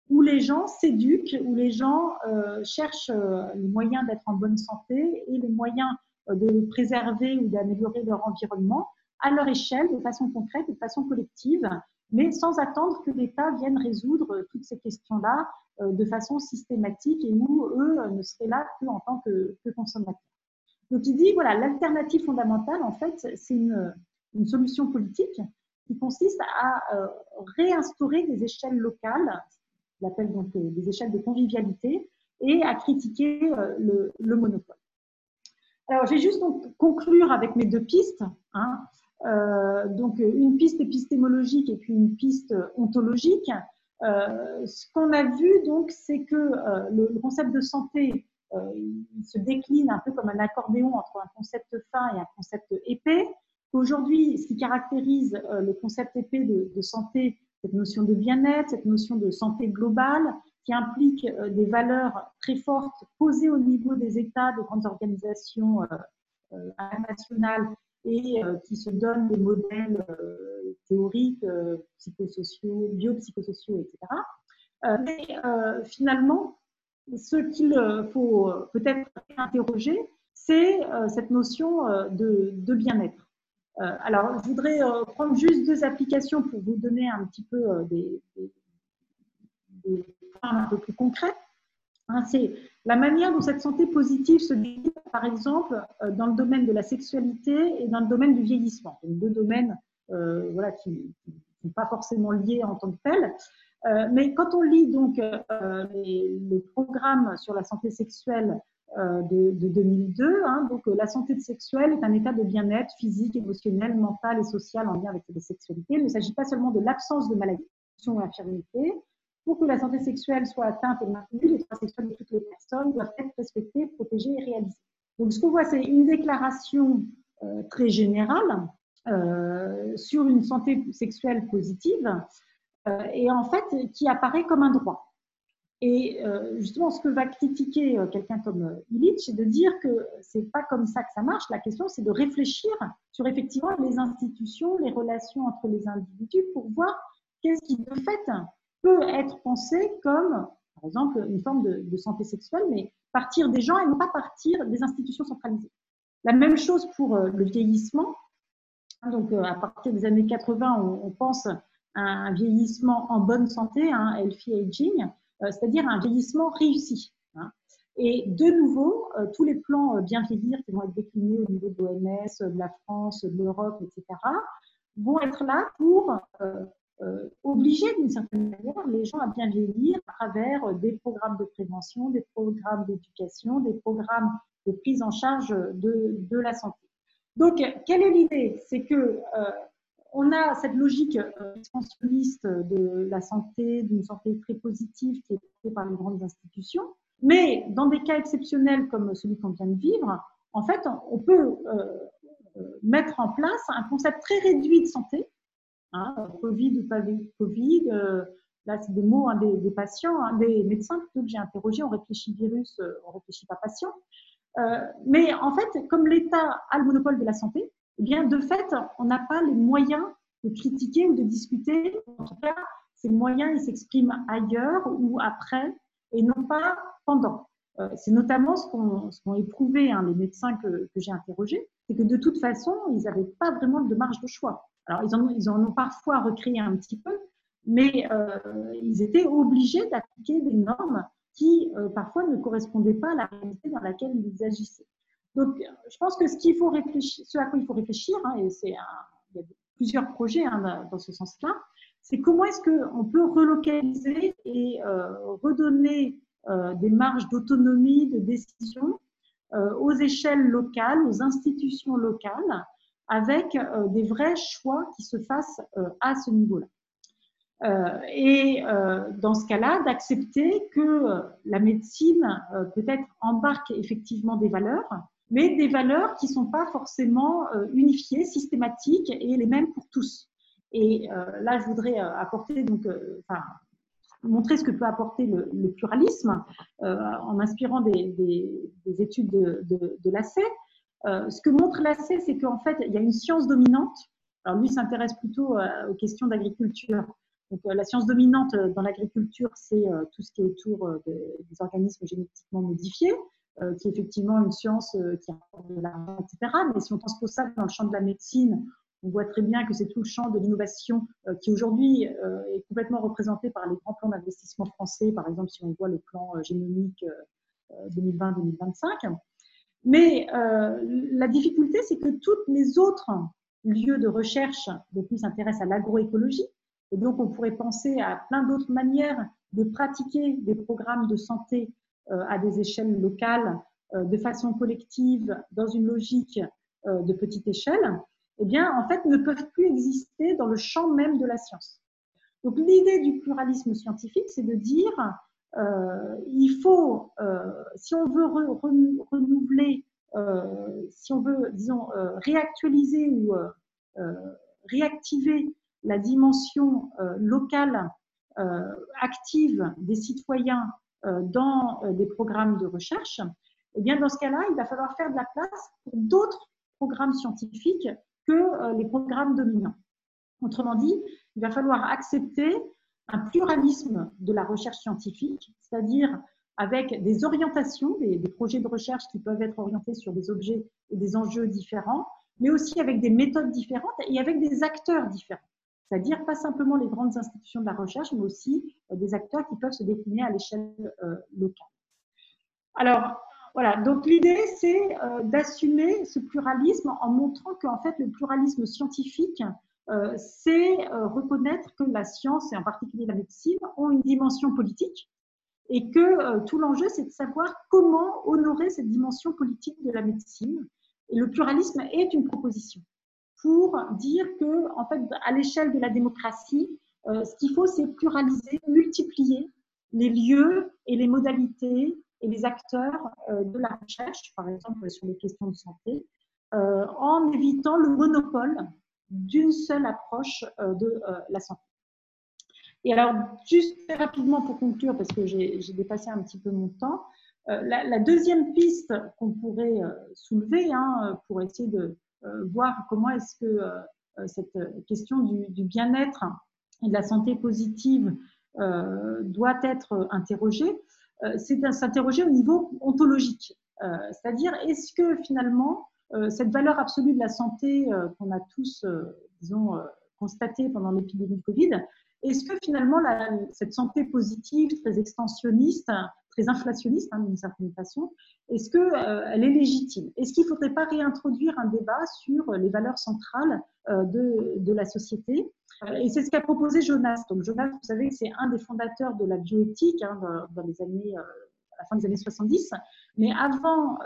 où les gens s'éduquent, où les gens cherchent les moyens d'être en bonne santé et les moyens de préserver ou d'améliorer leur environnement à leur échelle, de façon concrète, de façon collective, mais sans attendre que l'État vienne résoudre toutes ces questions-là de façon systématique et où eux ne seraient là qu'en tant que consommateurs. Donc il dit, voilà, l'alternative fondamentale, en fait, c'est une solution politique qui consiste à réinstaurer des échelles locales, il appelle donc des échelles de convivialité, et à critiquer le monopole. Alors, je vais juste donc conclure avec mes deux pistes. Hein. Donc, une piste épistémologique et puis une piste ontologique. Ce qu'on a vu, donc, c'est que le concept de santé, il se décline un peu comme un accordéon entre un concept fin et un concept épais. Aujourd'hui, ce qui caractérise le concept épais de santé, cette notion de bien-être, cette notion de santé globale, qui implique des valeurs très fortes posées au niveau des États, des grandes organisations internationales et qui se donnent des modèles théoriques, psychosociaux, biopsychosociaux, etc. Mais finalement, ce qu'il faut peut-être interroger, c'est cette notion de bien-être. Alors, je voudrais prendre juste deux applications pour vous donner un petit peu des points un peu plus concrets. C'est la manière dont cette santé positive se décline, par exemple, dans le domaine de la sexualité et dans le domaine du vieillissement. Donc, deux domaines voilà, qui ne sont pas forcément liés en tant que tels. Mais quand on lit donc les programmes sur la santé sexuelle de 2002, hein, donc la santé sexuelle est un état de bien-être physique, émotionnel, mental et social en lien avec la sexualité. Il ne s'agit pas seulement de l'absence de maladie ou infirmité. Pour que la santé sexuelle soit atteinte et maintenue, les droits sexuels de toutes les personnes doivent être respectés, protégés et réalisés. Donc, ce qu'on voit, c'est une déclaration très générale sur une santé sexuelle positive et en fait, qui apparaît comme un droit. Et justement, ce que va critiquer quelqu'un comme Illich, c'est de dire que c'est pas comme ça que ça marche. La question, c'est de réfléchir sur effectivement les institutions, les relations entre les individus pour voir qu'est-ce qui, de fait, peut être pensé comme, par exemple, une forme de santé sexuelle, mais partir des gens et non pas partir des institutions centralisées. La même chose pour le vieillissement. Donc, à partir des années 80, on pense à un vieillissement en bonne santé, hein, healthy aging, c'est-à-dire un vieillissement réussi. Hein. Et de nouveau, tous les plans bien vieillir qui vont être déclinés au niveau de l'OMS, de la France, de l'Europe, etc., vont être là pour obliger d'une certaine manière les gens à bien vieillir à travers des programmes de prévention, des programmes d'éducation, des programmes de prise en charge de la santé. Donc, quelle est l'idée? C'est que on a cette logique expansionniste de la santé, d'une santé très positive qui est portée par les grandes institutions, mais dans des cas exceptionnels comme celui qu'on vient de vivre, en fait, on peut mettre en place un concept très réduit de santé, hein, Covid ou pas Covid, là c'est des mots hein, des patients, hein, des médecins plutôt que j'ai interrogés, on réfléchit virus, on réfléchit pas patient. Mais en fait, comme l'État a le monopole de la santé, eh bien, de fait, on n'a pas les moyens de critiquer ou de discuter. En tout cas, ces moyens, ils s'expriment ailleurs ou après et non pas pendant. C'est notamment ce qu'ont éprouvé hein, les médecins que j'ai interrogés, c'est que de toute façon, ils n'avaient pas vraiment de marge de choix. Alors, ils en ont parfois recréé un petit peu, mais ils étaient obligés d'appliquer des normes qui parfois ne correspondaient pas à la réalité dans laquelle ils agissaient. Donc, je pense que ce à quoi il faut réfléchir, hein, et il y a plusieurs projets hein, dans ce sens-là, c'est comment est-ce qu'on peut relocaliser et redonner des marges d'autonomie, de décision aux échelles locales, aux institutions locales, avec des vrais choix qui se fassent à ce niveau-là. Dans ce cas-là, d'accepter que la médecine peut-être embarque effectivement des valeurs, mais des valeurs qui ne sont pas forcément unifiées, systématiques et les mêmes pour tous. Et là, je voudrais apporter montrer ce que peut apporter le pluralisme en m'inspirant des études de l'ACE. Ce que montre l'ACE, c'est qu'en fait, il y a une science dominante. Alors lui s'intéresse plutôt aux questions d'agriculture. Donc, la science dominante dans l'agriculture, c'est tout ce qui est autour des organismes génétiquement modifiés, qui est effectivement une science qui rapporte de l'argent, etc. Mais si on transpose ça dans le champ de la médecine, on voit très bien que c'est tout le champ de l'innovation qui aujourd'hui est complètement représenté par les grands plans d'investissement français, par exemple si on voit le plan génomique 2020-2025. Mais la difficulté, c'est que tous les autres lieux de recherche s'intéressent à l'agroécologie. Et donc, on pourrait penser à plein d'autres manières de pratiquer des programmes de santé à des échelles locales, de façon collective, dans une logique de petite échelle, eh bien, en fait, ne peuvent plus exister dans le champ même de la science. Donc, l'idée du pluralisme scientifique, c'est de dire il faut, si on veut renouveler, si on veut, disons, réactualiser ou réactiver la dimension locale active des citoyens dans des programmes de recherche, eh bien, dans ce cas-là, il va falloir faire de la place pour d'autres programmes scientifiques que les programmes dominants. Autrement dit, il va falloir accepter un pluralisme de la recherche scientifique, c'est-à-dire avec des orientations, des projets de recherche qui peuvent être orientés sur des objets et des enjeux différents, mais aussi avec des méthodes différentes et avec des acteurs différents. C'est-à-dire pas simplement les grandes institutions de la recherche, mais aussi des acteurs qui peuvent se décliner à l'échelle locale. Alors, voilà, donc l'idée, c'est d'assumer ce pluralisme en montrant qu'en fait, le pluralisme scientifique, c'est reconnaître que la science, et en particulier la médecine, ont une dimension politique et que tout l'enjeu, c'est de savoir comment honorer cette dimension politique de la médecine. Et le pluralisme est une proposition pour dire que, en fait, à l'échelle de la démocratie, ce qu'il faut, c'est pluraliser, multiplier les lieux et les modalités et les acteurs de la recherche, par exemple sur les questions de santé, en évitant le monopole d'une seule approche de la santé. Et alors, juste très rapidement pour conclure, parce que j'ai dépassé un petit peu mon temps, la deuxième piste qu'on pourrait soulever pour essayer de voir comment est-ce que cette question du bien-être et de la santé positive doit être interrogée, c'est de s'interroger au niveau ontologique. C'est-à-dire, est-ce que finalement, cette valeur absolue de la santé qu'on a tous, disons, constatée pendant l'épidémie de Covid, est-ce que finalement, cette santé positive, très extensionniste, très inflationniste d'une certaine façon, est-ce qu'elle est légitime? Est-ce qu'il ne faudrait pas réintroduire un débat sur les valeurs centrales de la société? Et c'est ce qu'a proposé Jonas. Donc Jonas, vous savez, c'est un des fondateurs de la bioéthique dans les années, à la fin des années 70. Mais avant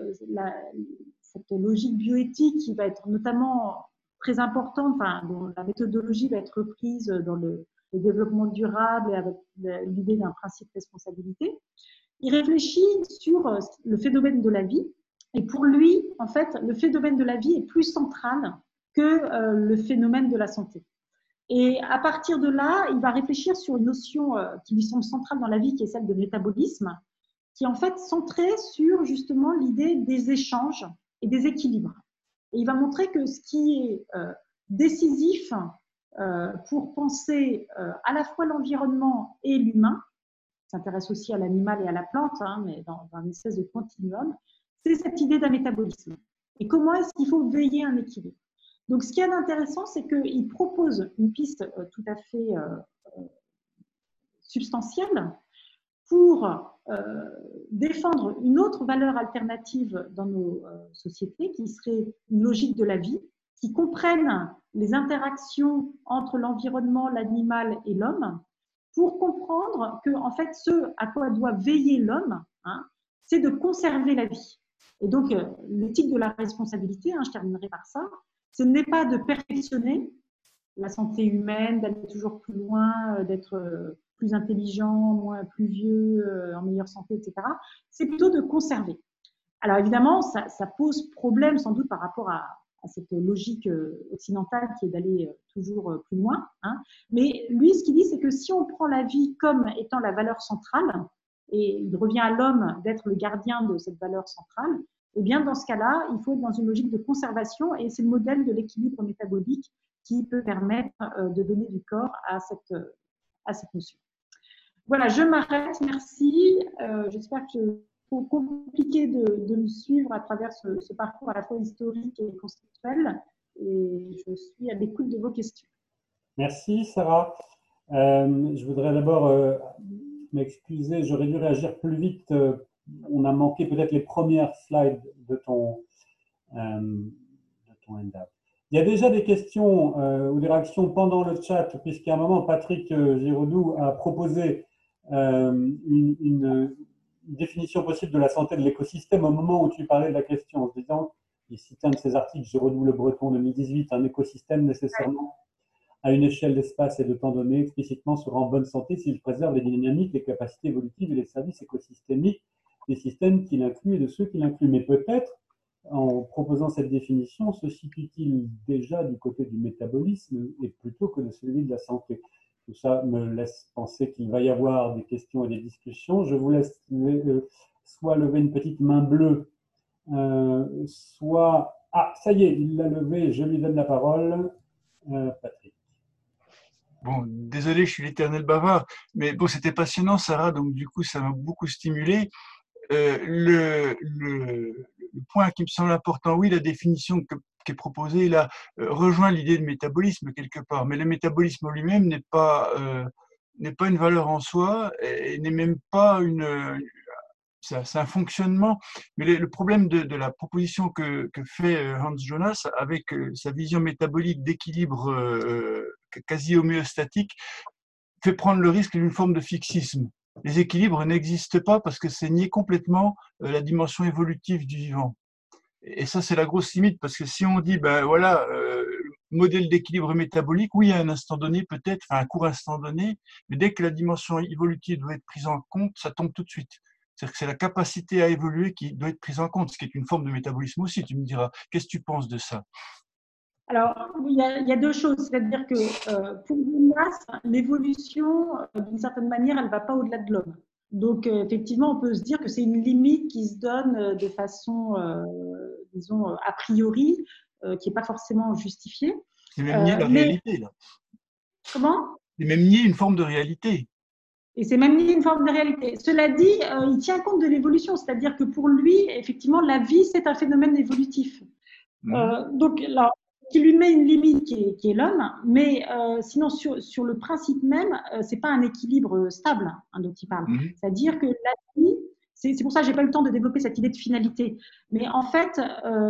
cette logique bioéthique qui va être notamment très importante, dont la méthodologie va être reprise dans le développement durable et avec l'idée d'un principe de responsabilité. Il réfléchit sur le phénomène de la vie. Et pour lui, en fait, le phénomène de la vie est plus central que le phénomène de la santé. Et à partir de là, il va réfléchir sur une notion qui lui semble centrale dans la vie, qui est celle de métabolisme, qui est en fait centrée sur justement l'idée des échanges et des équilibres. Et il va montrer que ce qui est décisif pour penser à la fois l'environnement et l'humain, s'intéresse aussi à l'animal et à la plante, mais dans une espèce de continuum, c'est cette idée d'un métabolisme. Et comment est-ce qu'il faut veiller un équilibre? Donc, ce qui est intéressant, c'est qu'il propose une piste tout à fait substantielle pour défendre une autre valeur alternative dans nos sociétés, qui serait une logique de la vie, qui comprenne les interactions entre l'environnement, l'animal et l'homme, pour comprendre que, en fait, ce à quoi doit veiller l'homme, c'est de conserver la vie. Et donc, l'éthique de la responsabilité, je terminerai par ça, ce n'est pas de perfectionner la santé humaine, d'aller toujours plus loin, d'être plus intelligent, plus vieux, en meilleure santé, etc. C'est plutôt de conserver. Alors évidemment, ça pose problème sans doute par rapport à cette logique occidentale qui est d'aller toujours plus loin. Mais lui, ce qu'il dit, c'est que si on prend la vie comme étant la valeur centrale, et il revient à l'homme d'être le gardien de cette valeur centrale, eh bien dans ce cas-là, il faut être dans une logique de conservation, et c'est le modèle de l'équilibre métabolique qui peut permettre de donner du corps à cette notion. Voilà, je m'arrête, merci. J'espère que c'est compliqué de me suivre à travers ce parcours à la fois historique et conceptuel, et je suis à l'écoute de vos questions. Merci Sarah. Je voudrais d'abord m'excuser, j'aurais dû réagir plus vite. On a manqué peut-être les premières slides de ton handout. Il y a déjà des questions ou des réactions pendant le chat, puisqu'à un moment, Patrick Giraudoux a proposé une définition possible de la santé de l'écosystème au moment où tu parlais de la question, en se disant, il cite un de ses articles, Giraudoux Le Breton 2018, un écosystème nécessairement à une échelle d'espace et de temps donné, explicitement sera en bonne santé s'il préserve les dynamiques, les capacités évolutives et les services écosystémiques des systèmes qu'il inclut et de ceux qu'il inclut. Mais peut-être, en proposant cette définition, se situe-t-il déjà du côté du métabolisme et plutôt que de celui de la santé? Tout ça me laisse penser qu'il va y avoir des questions et des discussions. Je vous laisse soit lever une petite main bleue, soit... Ah, ça y est, il l'a levé, je lui donne la parole. Patrick. Bon, désolé, je suis l'éternel bavard, mais bon, c'était passionnant, Sarah, donc du coup, ça m'a beaucoup stimulé. Le point qui me semble important, oui, la définition qui est proposée, là, rejoint l'idée de métabolisme quelque part, mais le métabolisme lui-même n'est pas une valeur en soi et n'est même pas c'est un fonctionnement, mais le problème de la proposition que fait Hans Jonas avec sa vision métabolique d'équilibre quasi homéostatique fait prendre le risque d'une forme de fixisme. Les équilibres n'existent pas parce que c'est nier complètement la dimension évolutive du vivant. Et ça, c'est la grosse limite, parce que si on dit, ben voilà, modèle d'équilibre métabolique, oui, à un instant donné, peut-être, à un court instant donné, mais dès que la dimension évolutive doit être prise en compte, ça tombe tout de suite. C'est-à-dire que c'est la capacité à évoluer qui doit être prise en compte, ce qui est une forme de métabolisme aussi. Tu me diras, qu'est-ce que tu penses de ça? Alors, il y a deux choses. C'est-à-dire que pour Jonas, l'évolution, d'une certaine manière, elle ne va pas au-delà de l'homme. Donc, effectivement, on peut se dire que c'est une limite qui se donne de façon, disons, a priori, qui n'est pas forcément justifiée. C'est même nier la réalité, là. Comment? C'est même nier une forme de réalité. Et c'est même une forme de réalité. Cela dit, il tient compte de l'évolution, c'est-à-dire que pour lui, effectivement, la vie, c'est un phénomène évolutif. Donc, là, qui lui met une limite qui est l'homme, mais sinon, sur le principe même, ce n'est pas un équilibre stable dont il parle. C'est-à-dire que la vie, c'est pour ça que je n'ai pas eu le temps de développer cette idée de finalité. Mais en fait,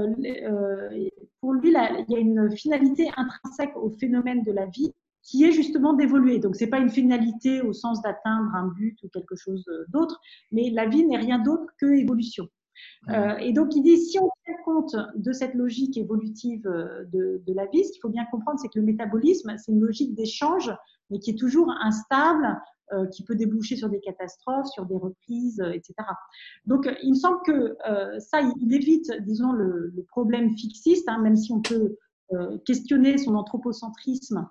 pour lui, il y a une finalité intrinsèque au phénomène de la vie, qui est justement d'évoluer. Donc, ce n'est pas une finalité au sens d'atteindre un but ou quelque chose d'autre, mais la vie n'est rien d'autre que évolution. Et donc, il dit, si on tient compte de cette logique évolutive de la vie, ce qu'il faut bien comprendre, c'est que le métabolisme, c'est une logique d'échange, mais qui est toujours instable, qui peut déboucher sur des catastrophes, sur des reprises, etc. Donc, il me semble que ça, il évite, disons, le problème fixiste, hein, même si on peut questionner son anthropocentrisme,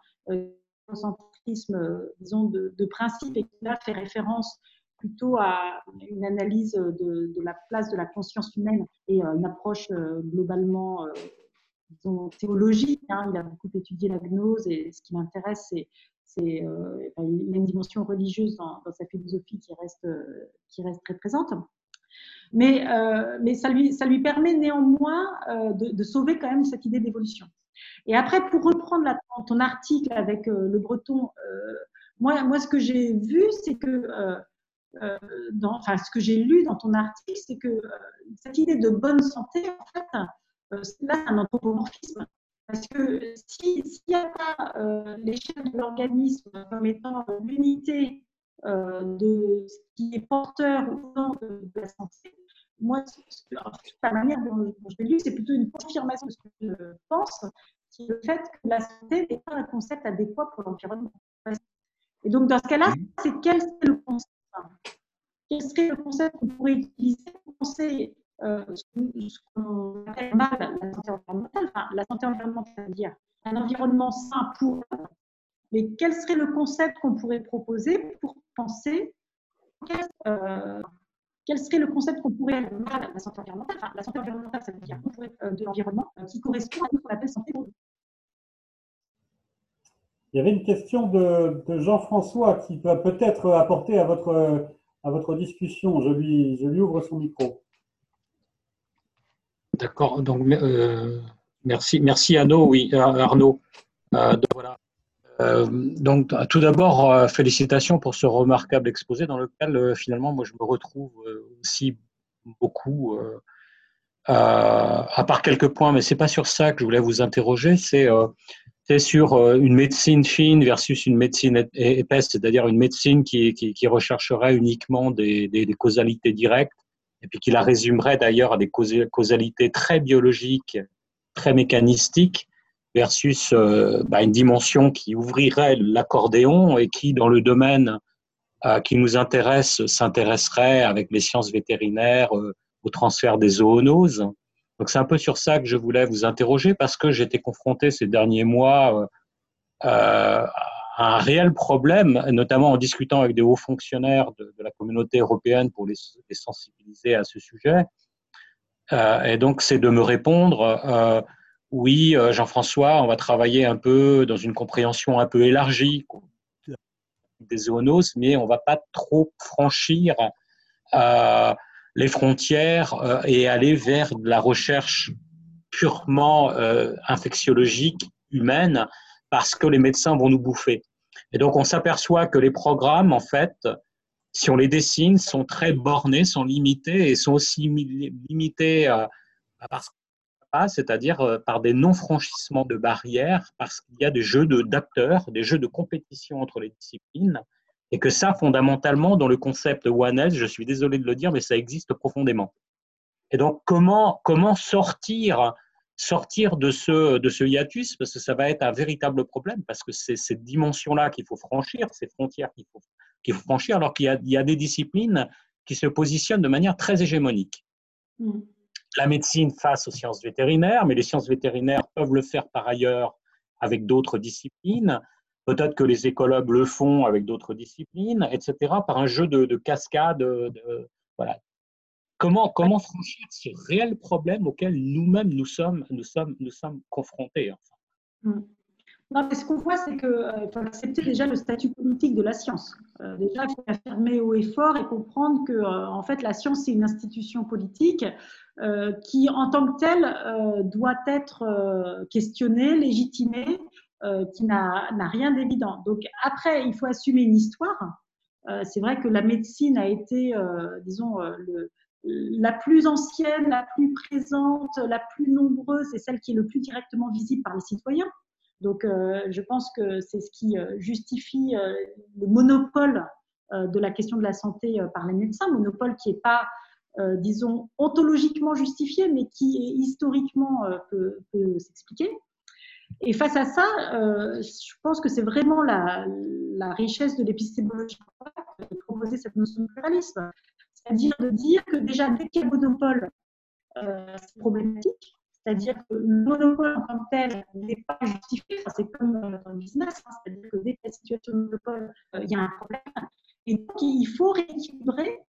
disons, de principe, et qui là fait référence plutôt à une analyse de la place de la conscience humaine et une approche globalement disons, théologique. Hein. Il a beaucoup étudié la gnose et ce qui l'intéresse, il a une dimension religieuse dans sa philosophie qui reste très présente. Mais ça lui permet néanmoins de sauver quand même cette idée d'évolution. Et après, pour reprendre ton article avec Le Breton, moi, ce que j'ai vu, c'est que ce que j'ai lu dans ton article, c'est que cette idée de bonne santé, en fait, là, c'est un anthropomorphisme. Parce que s'il n'y a pas l'échelle de l'organisme comme étant l'unité de ce qui est porteur ou non de la santé, moi, la manière dont je l'ai lu, c'est plutôt une confirmation de ce que je pense, qui est le fait que la santé n'est pas un concept adéquat pour l'environnement. Et donc, dans ce cas-là, c'est quel serait le concept? Quel serait le concept qu'on pourrait utiliser pour penser ce qu'on appelle mal la santé environnementale? Enfin, la santé environnementale, c'est-à-dire un environnement sain pour. Mais quel serait le concept qu'on pourrait proposer pour penser quel serait le concept qu'on pourrait mal à la santé environnementale? Enfin, la santé environnementale, ça veut dire de l'environnement qui correspond à ce qu'on appelle santé pour nous. Il y avait une question de Jean-François qui peut peut-être apporter à votre discussion. Je lui ouvre son micro. D'accord. Donc, merci Arnaud. Oui, Arnaud. Donc, voilà. Donc, tout d'abord, félicitations pour ce remarquable exposé dans lequel, finalement, moi, je me retrouve aussi beaucoup, à part quelques points, mais c'est pas sur ça que je voulais vous interroger. C'est sur une médecine fine versus une médecine épaisse, c'est-à-dire une médecine qui rechercherait uniquement des causalités directes et puis qui la résumerait d'ailleurs à des causalités très biologiques, très mécanistiques, versus une dimension qui ouvrirait l'accordéon et qui, dans le domaine qui nous intéresse, s'intéresserait avec les sciences vétérinaires au transfert des zoonoses. Donc c'est un peu sur ça que je voulais vous interroger parce que j'ai été confronté ces derniers mois à un réel problème, notamment en discutant avec des hauts fonctionnaires de la communauté européenne pour les sensibiliser à ce sujet. Et donc c'est de me répondre oui, Jean-François, on va travailler un peu dans une compréhension un peu élargie des zoonoses, mais on ne va pas trop franchir les frontières et aller vers de la recherche purement infectiologique, humaine, parce que les médecins vont nous bouffer. Et donc, on s'aperçoit que les programmes, en fait, si on les dessine, sont très bornés, sont limités et sont aussi limités parce c'est-à-dire par des non-franchissements de barrières, parce qu'il y a des jeux d'acteurs, des jeux de compétition entre les disciplines, et que ça, fondamentalement, dans le concept One Health, je suis désolé de le dire, mais ça existe profondément. Et donc, comment sortir de ce hiatus, parce que ça va être un véritable problème, parce que c'est cette dimension-là qu'il faut franchir, ces frontières qu'il faut franchir, alors qu'il y a des disciplines qui se positionnent de manière très hégémonique. La médecine face aux sciences vétérinaires, mais les sciences vétérinaires peuvent le faire par ailleurs avec d'autres disciplines. Peut-être que les écologues le font avec d'autres disciplines, etc., par un jeu de cascade. Voilà. Comment franchir ce réel problème auquel nous-mêmes nous sommes confrontés, enfin. Non, mais ce qu'on voit, c'est qu'il faut accepter déjà le statut politique de la science. Déjà, il faut l'affirmer haut et fort et comprendre que, en fait, la science, c'est une institution politique qui, en tant que telle, doit être questionnée, légitimée, qui n'a rien d'évident. Donc, après, il faut assumer une histoire. C'est vrai que la médecine a été, disons, la plus ancienne, la plus présente, la plus nombreuse et celle qui est le plus directement visible par les citoyens. Donc, je pense que c'est ce qui justifie le monopole de la question de la santé par les médecins, monopole qui n'est pas, disons, ontologiquement justifié, mais qui historiquement peut s'expliquer. Et face à ça, je pense que c'est vraiment la richesse de l'épistémologie de proposer cette notion de pluralisme. C'est-à-dire de dire que déjà, dès qu'il y a monopole, c'est problématique. C'est-à-dire que le monopole en tant que tel n'est pas justifié. Enfin, c'est comme dans le business, hein, c'est-à-dire que dès qu'il y a une situation de monopole, il y a un problème. Et donc, il faut rééquilibrer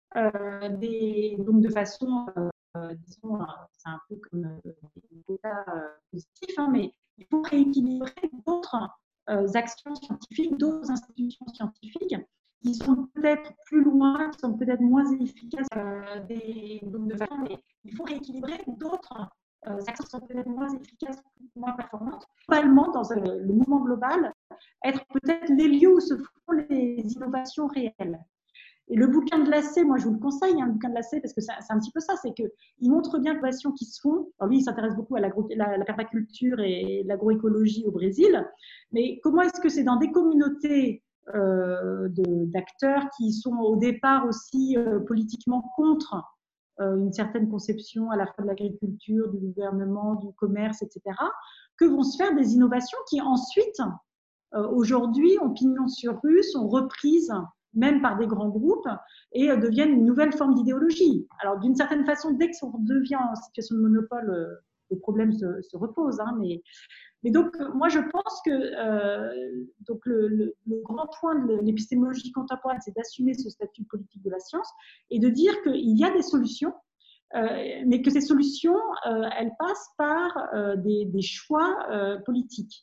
donc de façon, disons, c'est un peu comme des quotas positifs, hein, mais il faut rééquilibrer d'autres actions scientifiques, d'autres institutions scientifiques qui sont peut-être plus loin, qui sont peut-être moins efficaces donc de façon, mais il faut rééquilibrer d'autres actions qui sont peut-être moins efficaces, moins performantes, globalement dans le mouvement global, être peut-être les lieux où se font les innovations réelles. Et le bouquin de Lacey, moi je vous le conseille, le bouquin de Lacey, parce que c'est un petit peu ça, c'est qu'il montre bien les innovations qui se font. Alors lui, il s'intéresse beaucoup à la permaculture et l'agroécologie au Brésil, mais comment est-ce que c'est dans des communautés d'acteurs qui sont au départ aussi politiquement contre une certaine conception à la fois de l'agriculture, du gouvernement, du commerce, etc., que vont se faire des innovations qui ensuite, aujourd'hui, ont pignon sur rue, sont reprises même par des grands groupes, et deviennent une nouvelle forme d'idéologie. Alors, d'une certaine façon, dès qu'on devient en situation de monopole, le problème se repose. Hein, mais donc, moi, je pense que donc le grand point de l'épistémologie contemporaine, c'est d'assumer ce statut politique de la science et de dire qu'il y a des solutions, mais que ces solutions, elles passent par des choix politiques.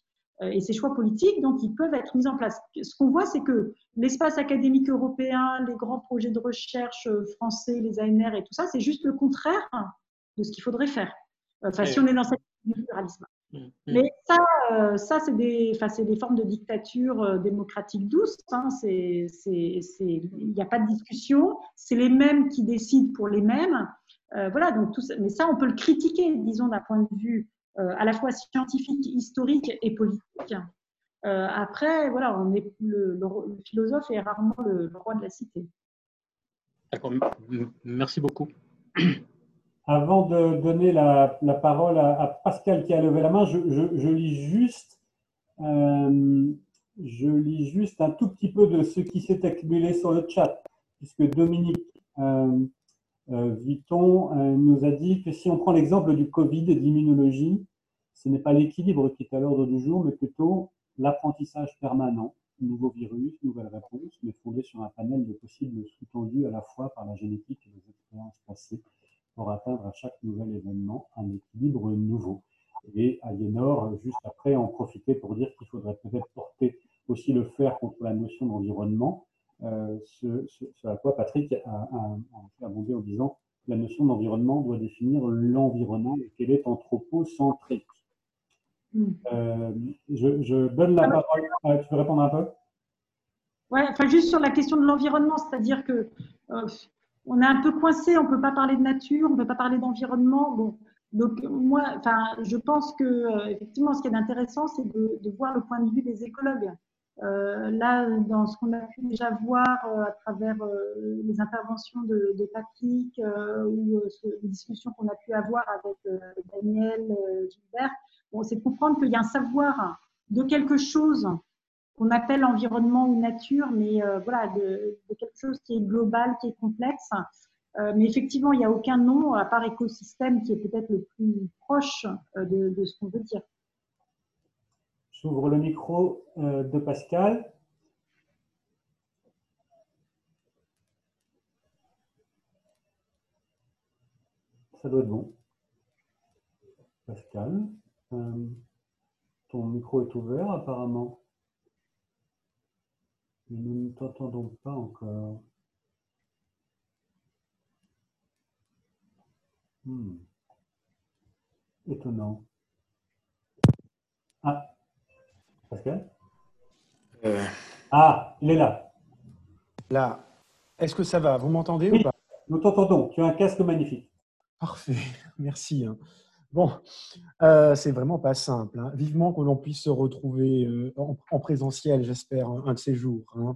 et ces choix politiques, donc ils peuvent être mis en place. Ce qu'on voit, c'est que l'espace académique européen, les grands projets de recherche français, les ANR et tout ça, c'est juste le contraire de ce qu'il faudrait faire. Enfin, si on est dans cette pluralisme. Mais ça c'est des formes de dictature démocratique douce. Hein. Il n'y a pas de discussion. C'est les mêmes qui décident pour les mêmes. Voilà. Donc tout ça, mais ça, on peut le critiquer, disons, d'un point de vue à la fois scientifique, historique et politique. Après, voilà, le philosophe est rarement le roi de la cité. D'accord. Merci beaucoup. Avant de donner la parole à Pascal qui a levé la main, je lis juste un tout petit peu de ce qui s'est accumulé sur le chat, puisque Dominique Vuitton nous a dit que si on prend l'exemple du Covid et de l'immunologie, ce n'est pas l'équilibre qui est à l'ordre du jour, mais plutôt l'apprentissage permanent, nouveau virus, nouvelle réponse, mais fondé sur un panel de possibles sous-tendus à la fois par la génétique et les expériences passées, pour atteindre à chaque nouvel événement un équilibre nouveau. Et Aliénor, juste après, en profiter pour dire qu'il faudrait peut-être porter aussi le fer contre la notion d'environnement, ce à quoi Patrick a abondé en disant que la notion d'environnement doit définir l'environnement et qu'elle est anthropocentrique. Je donne la parole. Tu veux répondre un peu? Ouais, enfin juste sur la question de l'environnement, c'est-à-dire que on est un peu coincé, on ne peut pas parler de nature, on ne peut pas parler d'environnement. Bon, donc moi, enfin, je pense que effectivement, ce qui est intéressant, c'est de voir le point de vue des écologues. Là, dans ce qu'on a pu déjà voir à travers les interventions de Patrick ou les discussions qu'on a pu avoir avec Daniel Gilbert, bon, c'est de comprendre qu'il y a un savoir de quelque chose qu'on appelle environnement ou nature, mais voilà, de quelque chose qui est global, qui est complexe. Mais effectivement, il n'y a aucun nom, à part écosystème, qui est peut-être le plus proche de ce qu'on veut dire. J'ouvre le micro de Pascal. Ça doit être bon. Pascal, ton micro est ouvert apparemment. Nous ne t'entendons pas encore. Étonnant. Ah, Pascal? Ah, il est là. Là, est-ce que ça va? Vous m'entendez ou pas? Nous t'entendons. Tu as un casque magnifique. Parfait, merci. Bon, c'est vraiment pas simple. Hein. Vivement que l'on puisse se retrouver en présentiel, j'espère, un de ces jours. Hein.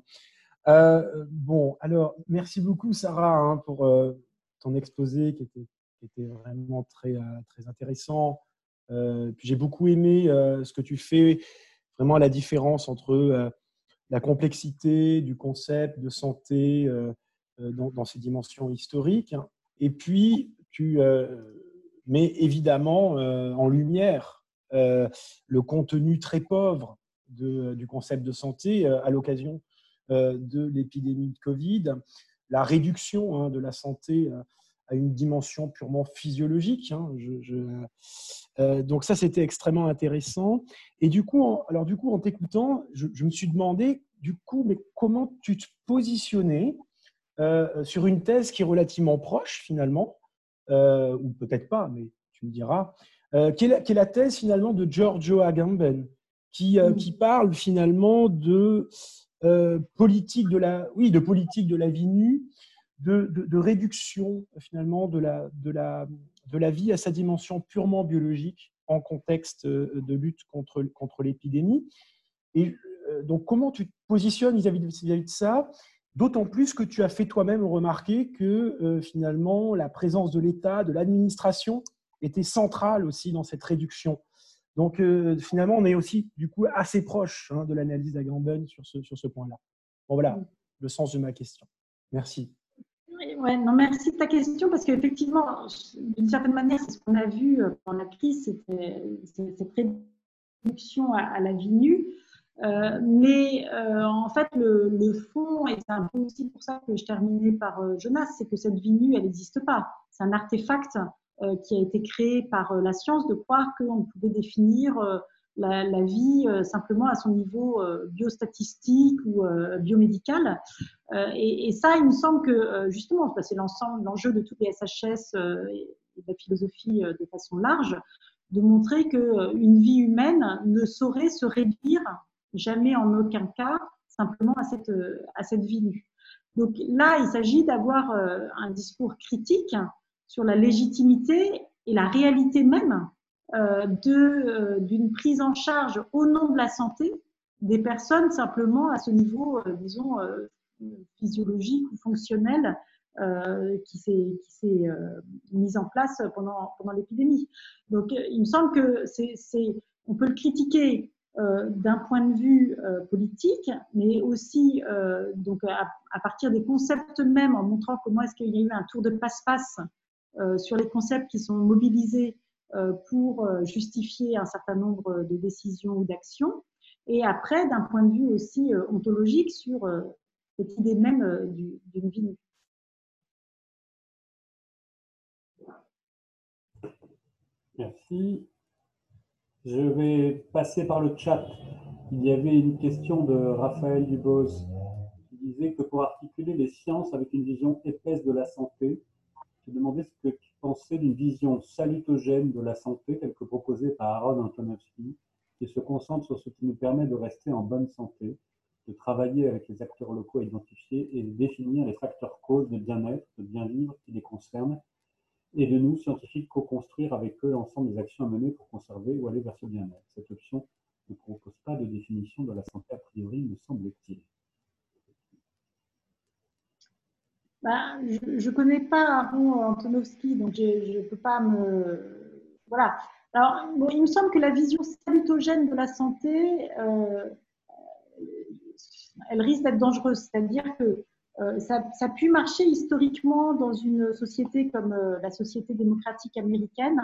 Bon, alors, merci beaucoup, Sarah, hein, pour ton exposé qui était vraiment très, très intéressant. Puis j'ai beaucoup aimé ce que tu fais, vraiment la différence entre la complexité du concept de santé dans ses dimensions historiques. Et puis, tu mets évidemment en lumière le contenu très pauvre du concept de santé à l'occasion de l'épidémie de Covid, la réduction de la santé à une dimension purement physiologique. Donc ça, c'était extrêmement intéressant. Et du coup, en t'écoutant, je me suis demandé, mais comment tu te positionnais sur une thèse qui est relativement proche, finalement, ou peut-être pas, mais tu me diras, qui est la thèse, finalement, de Giorgio Agamben, qui parle, finalement, de politique de la vie nue, de réduction finalement de la vie à sa dimension purement biologique en contexte de lutte contre l'épidémie. Et donc, comment tu te positionnes vis-à-vis de ça, d'autant plus que tu as fait toi-même remarquer que finalement la présence de l'État, de l'administration était centrale aussi dans cette réduction. Donc, finalement, on est aussi, du coup, assez proche de l'analyse d'Agamben sur ce point-là. Bon, voilà le sens de ma question. Merci. Ouais, non, merci de ta question, parce qu'effectivement, d'une certaine manière, c'est ce qu'on a vu pendant la crise, c'était cette réduction à la vie nue. Mais en fait, le fond, et c'est un peu aussi pour ça que je terminais par Jonas, c'est que cette vie nue, elle n'existe pas. C'est un artefact qui a été créé par la science, de croire qu'on pouvait définir la vie simplement à son niveau biostatistique ou biomédical. Et ça, il me semble que justement, c'est l'enjeu de toutes les SHS et de la philosophie de façon large, de montrer qu'une vie humaine ne saurait se réduire jamais en aucun cas simplement à cette vie nue. Donc là, il s'agit d'avoir un discours critique sur la légitimité et la réalité même d'une prise en charge au nom de la santé des personnes simplement à ce niveau, disons, physiologique ou fonctionnel qui s'est mise en place pendant l'épidémie. Donc, il me semble que on peut le critiquer d'un point de vue politique, mais aussi donc à partir des concepts mêmes, en montrant comment est-ce qu'il y a eu un tour de passe-passe sur les concepts qui sont mobilisés pour justifier un certain nombre de décisions ou d'actions, et après d'un point de vue aussi ontologique sur cette idée même d'une vie nue. Merci. Je vais passer par le chat. Il y avait une question de Raphaël Dubos qui disait que pour articuler les sciences avec une vision épaisse de la santé, je demandais ce que tu pensais d'une vision salutogène de la santé telle que proposée par Aaron Antonovsky, qui se concentre sur ce qui nous permet de rester en bonne santé, de travailler avec les acteurs locaux identifiés et de définir les facteurs causes de bien-être, de bien-vivre qui les concernent, et de nous, scientifiques, co-construire avec eux l'ensemble des actions à mener pour conserver ou aller vers ce bien-être. Cette option ne propose pas de définition de la santé a priori, me semble-t-il. Je ne connais pas Aaron Antonovsky, donc je ne peux pas me... Voilà. Alors, bon, il me semble que la vision salutogène de la santé, elle risque d'être dangereuse. C'est-à-dire que ça a pu marcher historiquement dans une société comme la société démocratique américaine.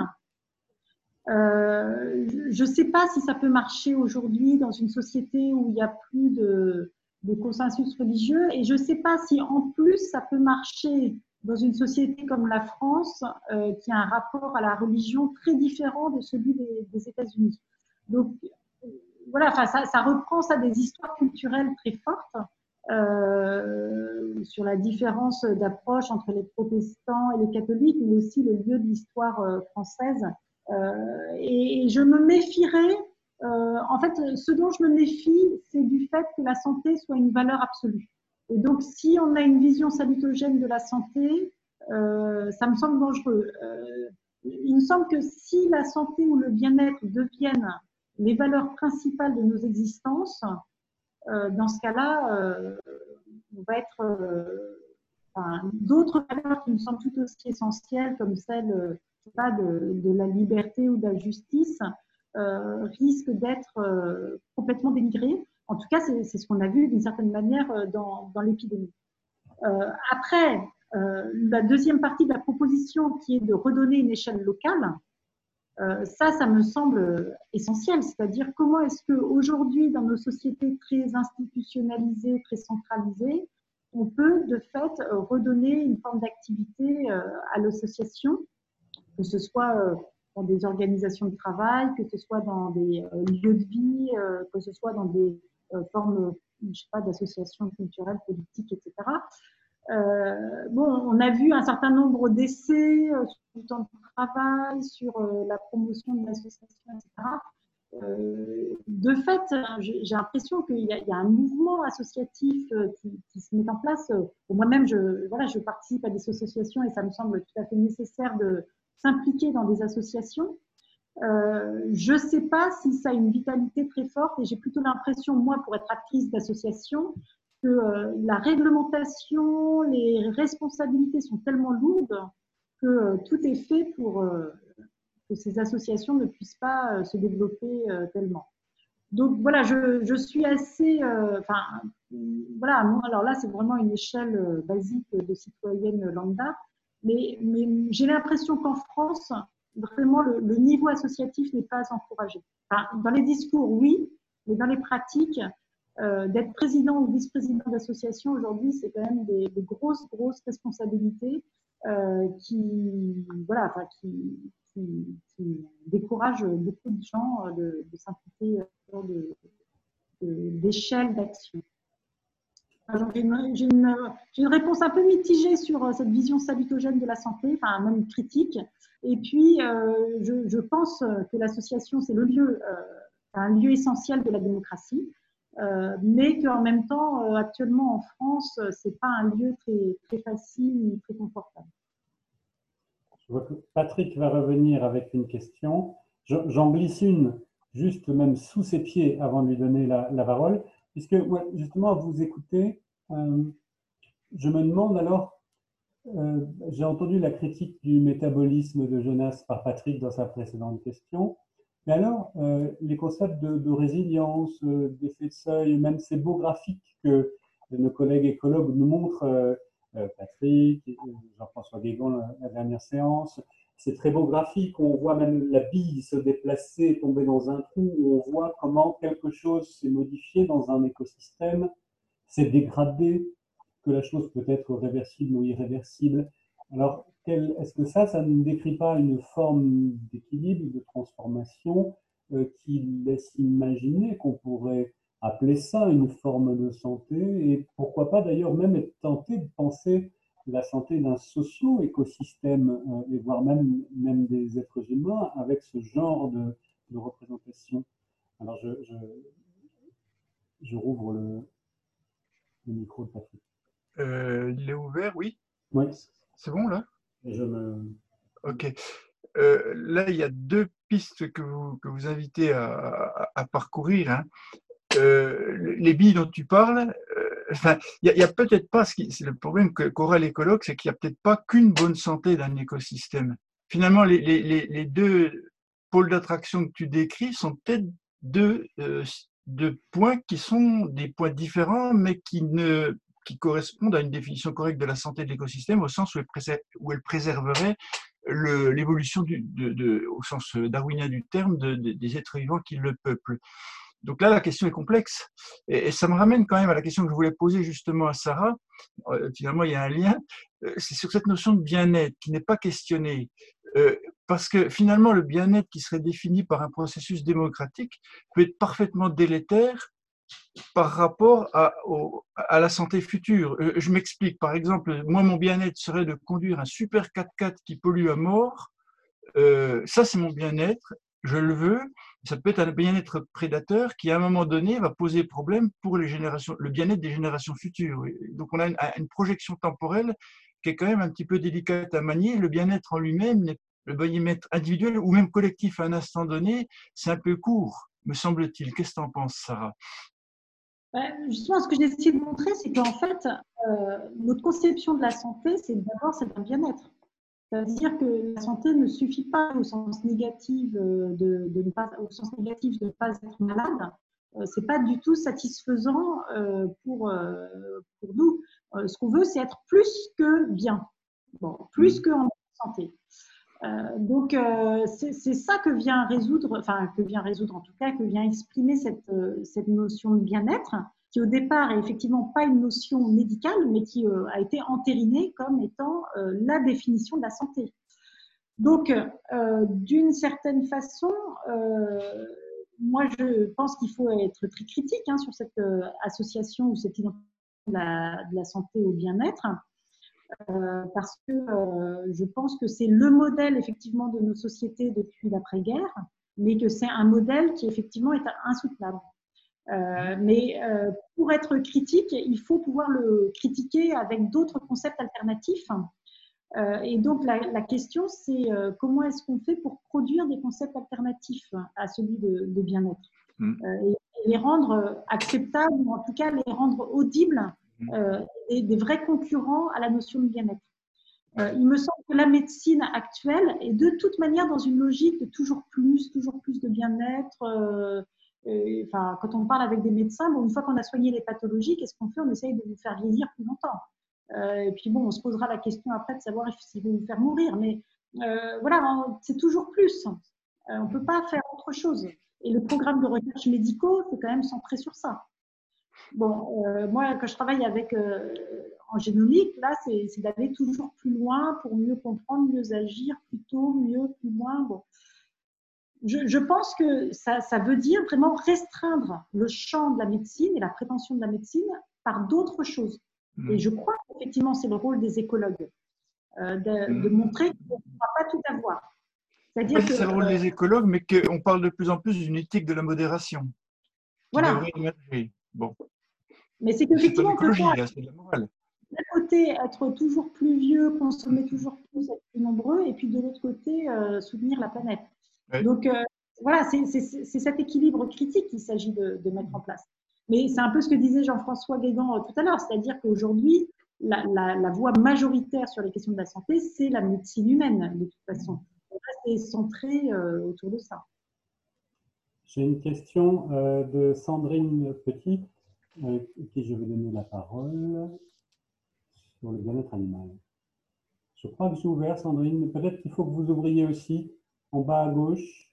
Je ne sais pas si ça peut marcher aujourd'hui dans une société où il n'y a plus de consensus religieux, et je ne sais pas si en plus ça peut marcher dans une société comme la France qui a un rapport à la religion très différent de celui des États-Unis. Donc voilà, enfin, ça reprend ça des histoires culturelles très fortes sur la différence d'approche entre les protestants et les catholiques, mais aussi le lieu de l'histoire française. Et je me méfierais, en fait, ce dont je me méfie, c'est du fait que la santé soit une valeur absolue. Et donc, si on a une vision salutogène de la santé, ça me semble dangereux. Il me semble que si la santé ou le bien-être deviennent les valeurs principales de nos existences, dans ce cas-là, on va être d'autres valeurs qui me semblent tout aussi essentielles, comme celle de la liberté ou de la justice, risquent d'être complètement dénigrées. En tout cas, c'est ce qu'on a vu d'une certaine manière dans l'épidémie. Après, la deuxième partie de la proposition qui est de redonner une échelle locale, ça me semble essentiel. C'est-à-dire comment est-ce qu'aujourd'hui, dans nos sociétés très institutionnalisées, très centralisées, on peut de fait redonner une forme d'activité à l'association, que ce soit dans des organisations de travail, que ce soit dans des lieux de vie, que ce soit dans des formes, je sais pas, d'associations culturelles, politiques, etc. Bon, on a vu un certain nombre d'essais sur le temps de travail, sur la promotion de l'association, etc. De fait, j'ai l'impression qu'il y a un mouvement associatif qui se met en place. Moi-même, je participe à des associations et ça me semble tout à fait nécessaire de s'impliquer dans des associations. Je ne sais pas si ça a une vitalité très forte et j'ai plutôt l'impression, moi, pour être actrice d'association, que la réglementation, les responsabilités sont tellement lourdes que tout est fait pour que ces associations ne puissent pas se développer tellement. Donc voilà, je suis assez... voilà, alors là, c'est vraiment une échelle basique de citoyenne lambda, mais j'ai l'impression qu'en France, vraiment, le niveau associatif n'est pas encouragé. Enfin, dans les discours, oui, mais dans les pratiques, d'être président ou vice-président d'association aujourd'hui, c'est quand même des grosses responsabilités voilà, enfin, qui décourage beaucoup de gens de s'impliquer sur d'échelle d'action. J'ai une réponse un peu mitigée sur cette vision salutogène de la santé, enfin même critique. Et puis, je pense que l'association, c'est un lieu essentiel de la démocratie, mais qu'en même temps, actuellement en France, c'est pas un lieu très facile ni très confortable. Je vois que Patrick va revenir avec une question. J'en glisse une juste même sous ses pieds avant de lui donner la parole. Puisque justement, à vous écouter, je me demande alors, j'ai entendu la critique du métabolisme de Jonas par Patrick dans sa précédente question, mais alors, les concepts de résilience, d'effet de seuil, même ces beaux graphiques que nos collègues écologues nous montrent, Patrick, Jean-François Guégan la dernière séance, c'est très beau graphique, on voit même la bille se déplacer, tomber dans un trou, où on voit comment quelque chose s'est modifié dans un écosystème, s'est dégradé, que la chose peut être réversible ou irréversible. Alors, est-ce que ça ne décrit pas une forme d'équilibre, de transformation qui laisse imaginer qu'on pourrait appeler ça une forme de santé et pourquoi pas d'ailleurs même être tenté de penser la santé d'un socio-écosystème et voire même des êtres humains avec ce genre de représentation. Alors, je rouvre le micro de Patrick. Il est ouvert, oui. Oui. C'est bon, là? Ok. Là, il y a deux pistes que vous invitez à parcourir. Hein. Les billes dont tu parles, enfin, il y a peut-être pas, c'est le problème qu'aura l'écologue, c'est qu'il n'y a peut-être pas qu'une bonne santé d'un écosystème. Finalement, les deux pôles d'attraction que tu décris sont peut-être deux points qui sont des points différents, mais qui correspondent à une définition correcte de la santé de l'écosystème au sens où elle préserverait l'évolution au sens darwinien du terme des êtres vivants qui le peuplent. Donc là, la question est complexe. Et ça me ramène quand même à la question que je voulais poser justement à Sarah. Finalement, il y a un lien. C'est sur cette notion de bien-être qui n'est pas questionnée. Parce que finalement, le bien-être qui serait défini par un processus démocratique peut être parfaitement délétère par rapport à la santé future. Je m'explique. Par exemple, moi, mon bien-être serait de conduire un super 4x4 qui pollue à mort. Ça, c'est mon bien-être. Je le veux. Ça peut être un bien-être prédateur qui, à un moment donné, va poser problème pour le bien-être des générations futures. Donc, on a une projection temporelle qui est quand même un petit peu délicate à manier. Le bien-être en lui-même, le bien-être individuel ou même collectif à un instant donné, c'est un peu court, me semble-t-il. Qu'est-ce que tu en penses, Sarah? Justement, ce que j'ai essayé de montrer, c'est qu'en fait, notre conception de la santé, c'est un bien-être. C'est-à-dire que la santé ne suffit pas au sens négatif de ne pas être malade. C'est pas du tout satisfaisant pour nous. Ce qu'on veut, c'est être plus que bien, plus que en santé. Donc c'est ça que vient résoudre en tout cas, que vient exprimer cette notion de bien-être, qui au départ est effectivement pas une notion médicale, mais qui a été entérinée comme étant la définition de la santé. Donc, d'une certaine façon, moi je pense qu'il faut être très critique sur cette association ou cette identité de la santé au bien-être. Parce que je pense que c'est le modèle effectivement de nos sociétés depuis l'après-guerre, mais que c'est un modèle qui effectivement est insoutenable. Mais pour être critique, il faut pouvoir le critiquer avec d'autres concepts alternatifs. Et donc la question, c'est comment est-ce qu'on fait pour produire des concepts alternatifs à celui de bien-être et les rendre acceptables, ou en tout cas les rendre audibles, et des vrais concurrents à la notion de bien-être. Il me semble que la médecine actuelle est de toute manière dans une logique de toujours plus de bien-être. Enfin, quand on parle avec des médecins, une fois qu'on a soigné les pathologies, qu'est-ce qu'on fait? On essaye de vous faire vieillir plus longtemps. Et puis on se posera la question après de savoir s'il veut vous faire mourir. Mais voilà, c'est toujours plus. On ne peut pas faire autre chose. Et le programme de recherche médicaux, c'est quand même centré sur ça. Bon, moi, quand je travaille avec en génomique, là, c'est d'aller toujours plus loin pour mieux comprendre, mieux agir, plus tôt, mieux, plus loin. Bon. Je pense que ça veut dire vraiment restreindre le champ de la médecine et la prétention de la médecine par d'autres choses. Et je crois qu'effectivement, c'est le rôle des écologues de montrer qu'on ne pourra pas tout avoir. C'est-à-dire que c'est le rôle des écologues, mais qu'on parle de plus en plus d'une éthique de la modération qui voilà. devrait émerger. Bon. Mais c'est qu'effectivement, on peut pas, c'est de la morale. d'un côté, être toujours plus vieux, consommer toujours plus, être plus nombreux, et puis de l'autre côté, soutenir la planète. Ouais. Donc, voilà, c'est cet équilibre critique qu'il s'agit de mettre en place. Mais c'est un peu ce que disait Jean-François Guégan tout à l'heure, c'est-à-dire qu'aujourd'hui, la voie majoritaire sur les questions de la santé, c'est la médecine humaine, de toute façon. Le reste est centré autour de ça. J'ai une question de Sandrine Petit, à qui je vais donner la parole, sur le bien-être animal. Je crois que j'ai ouvert, Sandrine. Peut-être qu'il faut que vous ouvriez aussi en bas à gauche.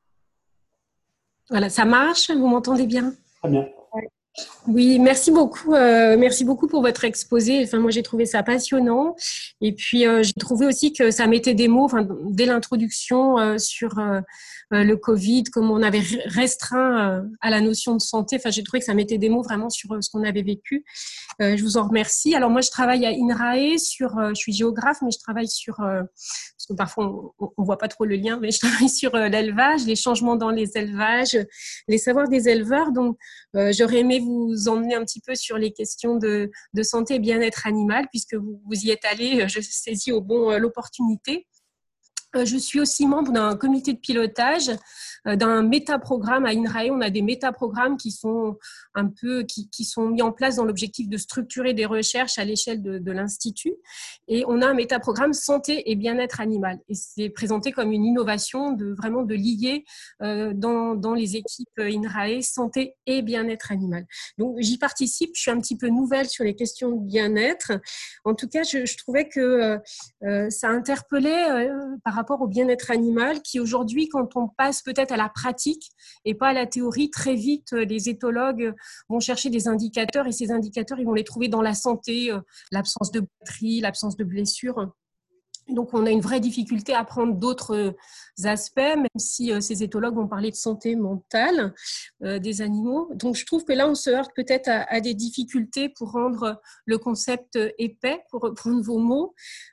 Voilà, ça marche? Vous m'entendez bien? Très bien. Oui, merci beaucoup. Merci beaucoup pour votre exposé. Enfin, moi, j'ai trouvé ça passionnant. Et puis, j'ai trouvé aussi que ça mettait des mots, enfin, dès l'introduction sur le Covid, comme on avait restreint à la notion de santé. Enfin, j'ai trouvé que ça mettait des mots vraiment sur ce qu'on avait vécu. Je vous en remercie. Alors, moi, je travaille à INRAE je suis géographe, mais je travaille sur, parce que parfois, on voit pas trop le lien, mais je travaille sur l'élevage, les changements dans les élevages, les savoirs des éleveurs. Donc, j'aurais aimé vous emmener un petit peu sur les questions de santé et bien-être animal, puisque vous y êtes allé, je saisis au bon l'opportunité. Je suis aussi membre d'un comité de pilotage d'un métaprogramme à INRAE. On a des métaprogrammes qui sont qui sont mis en place dans l'objectif de structurer des recherches à l'échelle de l'Institut. Et on a un métaprogramme santé et bien-être animal. Et c'est présenté comme une innovation vraiment de lier dans les équipes INRAE santé et bien-être animal. Donc, j'y participe. Je suis un petit peu nouvelle sur les questions de bien-être. En tout cas, je trouvais que ça interpellait par rapport au bien-être animal qui aujourd'hui, quand on passe peut-être à la pratique et pas à la théorie, très vite, les éthologues vont chercher des indicateurs et ces indicateurs, ils vont les trouver dans la santé, l'absence de batterie, l'absence de blessures. Donc, on a une vraie difficulté à prendre d'autres aspects, même si ces éthologues vont parler de santé mentale des animaux. Donc, je trouve que là, on se heurte peut-être à des difficultés pour rendre le concept épais, pour reprendre vos mots.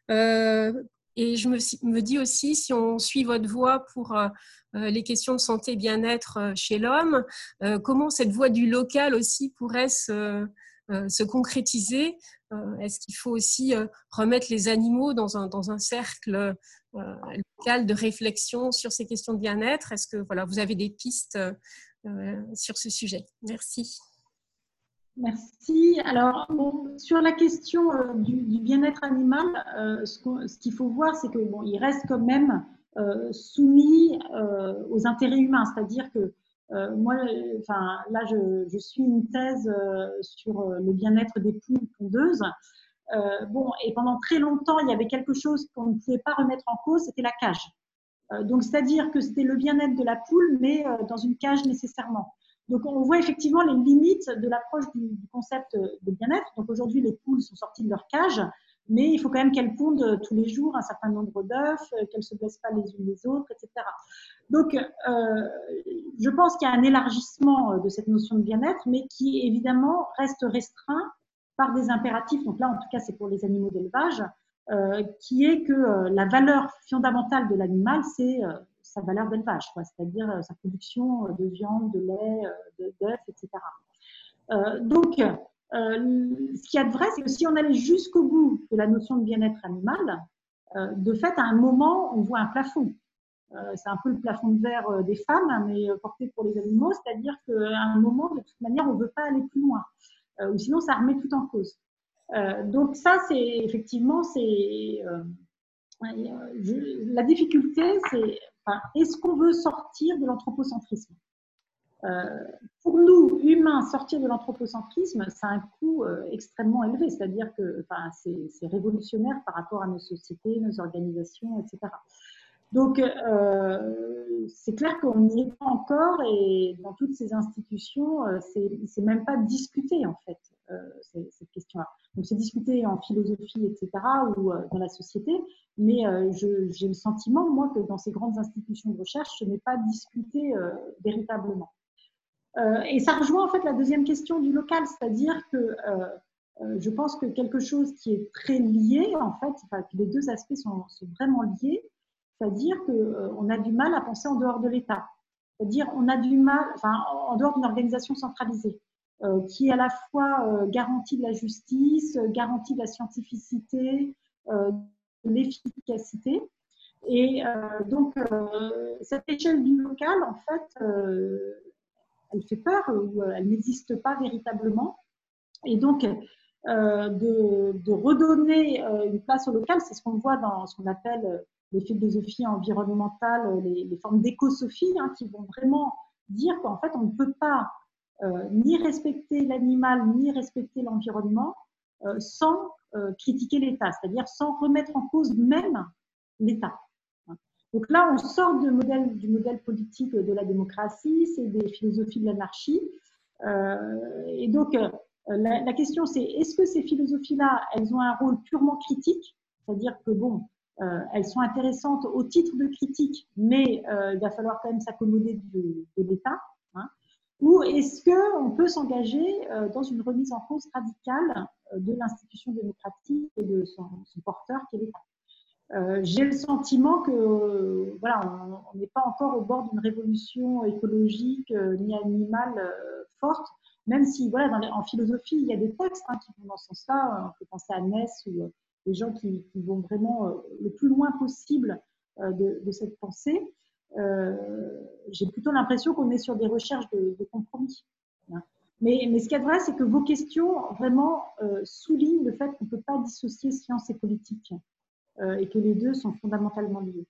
Et je me dis aussi, si on suit votre voie pour les questions de santé et bien-être chez l'homme, comment cette voie du local aussi pourrait se concrétiser. Est-ce qu'il faut aussi remettre les animaux dans un cercle local de réflexion sur ces questions de bien-être? Est-ce que voilà, vous avez des pistes sur ce sujet? Merci. Merci. Alors, bon, sur la question du bien-être animal, ce qu'il faut voir, c'est que bon, il reste quand même soumis aux intérêts humains. C'est-à-dire que moi, enfin, là, je suis une thèse sur le bien-être des poules pondeuses. Bon, et pendant très longtemps, il y avait quelque chose qu'on ne pouvait pas remettre en cause, c'était la cage. Donc, c'est-à-dire que c'était le bien-être de la poule, mais dans une cage nécessairement. Donc, on voit effectivement les limites de l'approche du concept de bien-être. Donc, aujourd'hui, les poules sont sorties de leur cage, mais il faut quand même qu'elles pondent tous les jours un certain nombre d'œufs, qu'elles ne se blessent pas les unes les autres, etc. Donc, je pense qu'il y a un élargissement de cette notion de bien-être, mais qui évidemment reste restreint par des impératifs. Donc là, en tout cas, c'est pour les animaux d'élevage, qui est que la valeur fondamentale de l'animal, c'est sa valeur d'élevage, c'est-à-dire sa production de viande, de lait, d'œufs, etc. Donc, ce qu'il y a de vrai, c'est que si on allait jusqu'au bout de la notion de bien-être animal, de fait, à un moment, on voit un plafond. C'est un peu le plafond de verre des femmes, mais porté pour les animaux, c'est-à-dire qu'à un moment, de toute manière, on ne veut pas aller plus loin, ou sinon, ça remet tout en cause. Donc ça, c'est effectivement, la difficulté, c'est est-ce qu'on veut sortir de l'anthropocentrisme? Pour nous, humains, sortir de l'anthropocentrisme, ça a un coût extrêmement élevé, c'est-à-dire que c'est révolutionnaire par rapport à nos sociétés, nos organisations, etc. Donc, c'est clair qu'on n'y est pas encore et dans toutes ces institutions, c'est même pas discuté en fait, cette question-là. Donc, c'est discuté en philosophie, etc., ou dans la société, mais j'ai le sentiment, moi, que dans ces grandes institutions de recherche, ce n'est pas discuté véritablement. Et ça rejoint en fait la deuxième question du local, c'est-à-dire que je pense que quelque chose qui est très lié, en fait, enfin, les deux aspects sont vraiment liés, c'est-à-dire qu'on a du mal à penser en dehors de l'État. C'est-à-dire on a du mal, enfin, en dehors d'une organisation centralisée, qui à la fois garantit de la justice, garantit de la scientificité, de l'efficacité. Et donc, cette échelle du local, en fait, elle fait peur ou elle n'existe pas véritablement. Et donc, de redonner une place au local, c'est ce qu'on voit dans ce qu'on appelle les philosophies environnementales, les formes d'écosophie, hein, qui vont vraiment dire qu'en fait, on ne peut pas ni respecter l'animal, ni respecter l'environnement sans critiquer l'État, c'est-à-dire sans remettre en cause même l'État. Donc là, on sort du modèle politique de la démocratie, c'est des philosophies de l'anarchie. Et donc, la question, c'est est-ce que ces philosophies-là, elles ont un rôle purement critique, c'est-à-dire que, bon, elles sont intéressantes au titre de critique, mais il va falloir quand même s'accommoder de l'État, hein, ou est-ce qu'on peut s'engager dans une remise en cause radicale de l'institution démocratique et de son porteur qui est l'État? J'ai le sentiment que voilà, on n'est pas encore au bord d'une révolution écologique ni animale forte, même si voilà, en philosophie, il y a des textes qui vont dans ce sens-là. On peut penser à Ness ou des gens qui vont vraiment le plus loin possible de cette pensée. J'ai plutôt l'impression qu'on est sur des recherches de compromis. Mais ce qu'il y a de vrai, c'est que vos questions vraiment soulignent le fait qu'on ne peut pas dissocier science et politique. Et que les deux sont fondamentalement liés.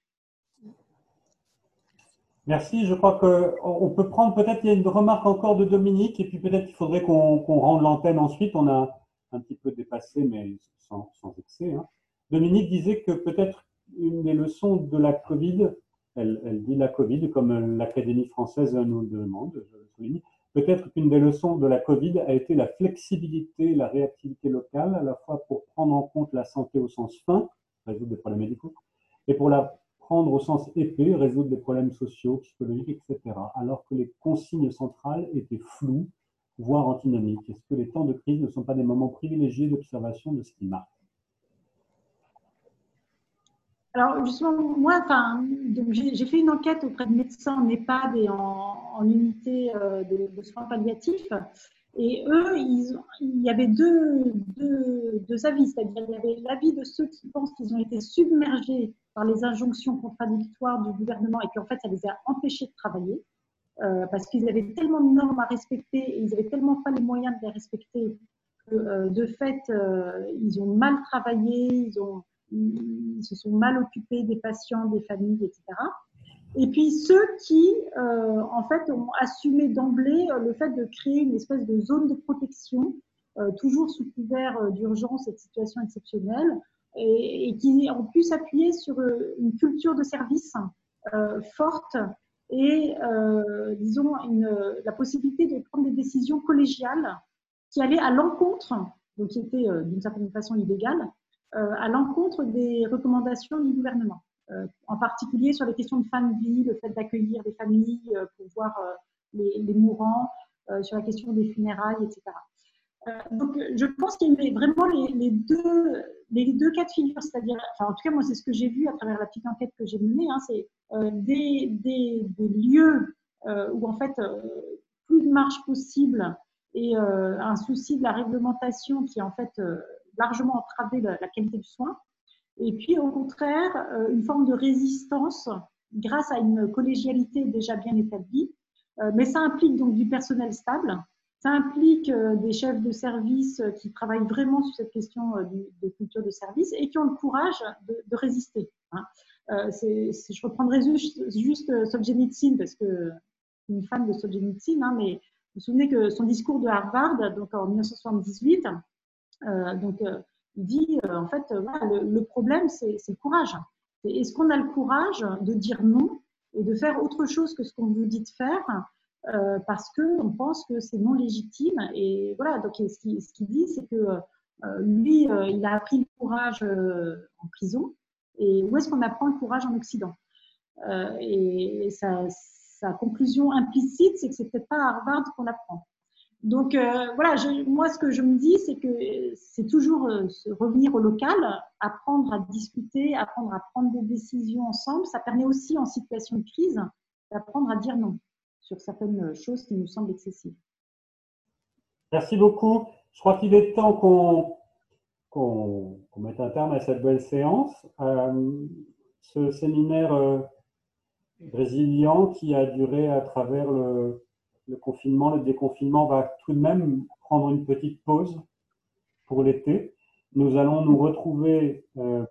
Merci. Je crois qu'on peut prendre peut-être, il y a une remarque encore de Dominique, et puis peut-être qu'il faudrait qu'on rende l'antenne ensuite. On a un petit peu dépassé, mais sans excès. Hein. Dominique disait que peut-être une des leçons de la Covid, elle dit la Covid, comme l'Académie française nous le demande, je le souligne, peut-être qu'une des leçons de la Covid a été la flexibilité, la réactivité locale, à la fois pour prendre en compte la santé au sens fin, résoudre des problèmes médicaux, et pour la prendre au sens épais, résoudre des problèmes sociaux, psychologiques, etc. Alors que les consignes centrales étaient floues, voire antinomiques. Est-ce que les temps de crise ne sont pas des moments privilégiés d'observation de ce climat? Alors justement, moi, j'ai fait une enquête auprès de médecins en EHPAD et en unité de soins palliatifs. Et eux, il y avait deux avis, c'est-à-dire il y avait l'avis de ceux qui pensent qu'ils ont été submergés par les injonctions contradictoires du gouvernement et qu'en fait, ça les a empêchés de travailler parce qu'ils avaient tellement de normes à respecter et ils n'avaient tellement pas les moyens de les respecter que de fait, ils ont mal travaillé, ils se sont mal occupés des patients, des familles, etc. Et puis ceux qui, en fait, ont assumé d'emblée le fait de créer une espèce de zone de protection, toujours sous couvert d'urgence et de situation exceptionnelle, et qui ont pu s'appuyer sur une culture de service forte et, disons, la possibilité de prendre des décisions collégiales qui allaient à l'encontre, donc qui étaient d'une certaine façon illégales, à l'encontre des recommandations du gouvernement. En particulier sur les questions de fin de vie, le fait d'accueillir des familles pour voir les mourants, sur la question des funérailles, etc. Donc, je pense qu'il y a vraiment les deux cas de figure, c'est-à-dire, enfin, en tout cas, moi, c'est ce que j'ai vu à travers la petite enquête que j'ai menée, c'est des lieux où, en fait, plus de marge possible et un souci de la réglementation qui, en fait, largement entravé la qualité du soin. Et puis, au contraire, une forme de résistance grâce à une collégialité déjà bien établie. Mais ça implique donc du personnel stable. Ça implique des chefs de service qui travaillent vraiment sur cette question de culture de service et qui ont le courage de résister. Hein. Je reprendrai juste Solzhenitsyn parce que je suis une fan de Solzhenitsyn, hein, mais vous vous souvenez que son discours de Harvard, donc en 1978, il dit en fait, le problème, c'est le courage. Est-ce qu'on a le courage de dire non et de faire autre chose que ce qu'on nous dit de faire parce qu'on pense que c'est non légitime. Et voilà, donc ce qu'il dit, c'est que lui, il a appris le courage en prison. Et où est-ce qu'on apprend le courage en Occident? Et sa conclusion implicite, c'est que c'est peut-être pas à Harvard qu'on apprend. Donc voilà, moi ce que je me dis, c'est que c'est toujours revenir au local, apprendre à discuter, apprendre à prendre des décisions ensemble. Ça permet aussi en situation de crise d'apprendre à dire non sur certaines choses qui nous semblent excessives. Merci beaucoup. Je crois qu'il est temps qu'on mette un terme à cette belle séance. Ce séminaire brésilien qui a duré à travers le confinement, le déconfinement, va tout de même prendre une petite pause pour l'été. Nous allons nous retrouver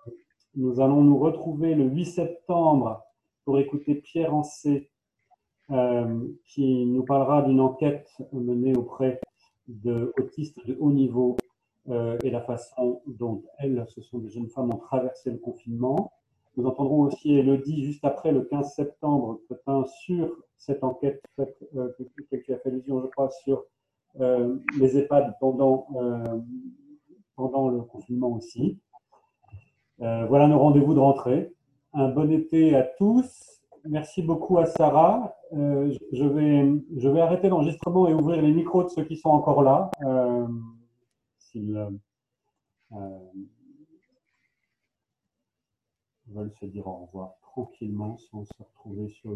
le 8 septembre pour écouter Pierre Ancet qui nous parlera d'une enquête menée auprès d'autistes de haut niveau et la façon dont elles, ce sont des jeunes femmes, ont traversé le confinement. Nous entendrons aussi Élodie juste après, le 15 septembre, sur cette enquête faite, que tu as fait allusion, je crois, sur les EHPAD pendant le confinement aussi. Voilà nos rendez-vous de rentrée. Un bon été à tous. Merci beaucoup à Sarah. Je vais arrêter l'enregistrement et ouvrir les micros de ceux qui sont encore là. S'ils veulent se dire au revoir tranquillement sans se retrouver sur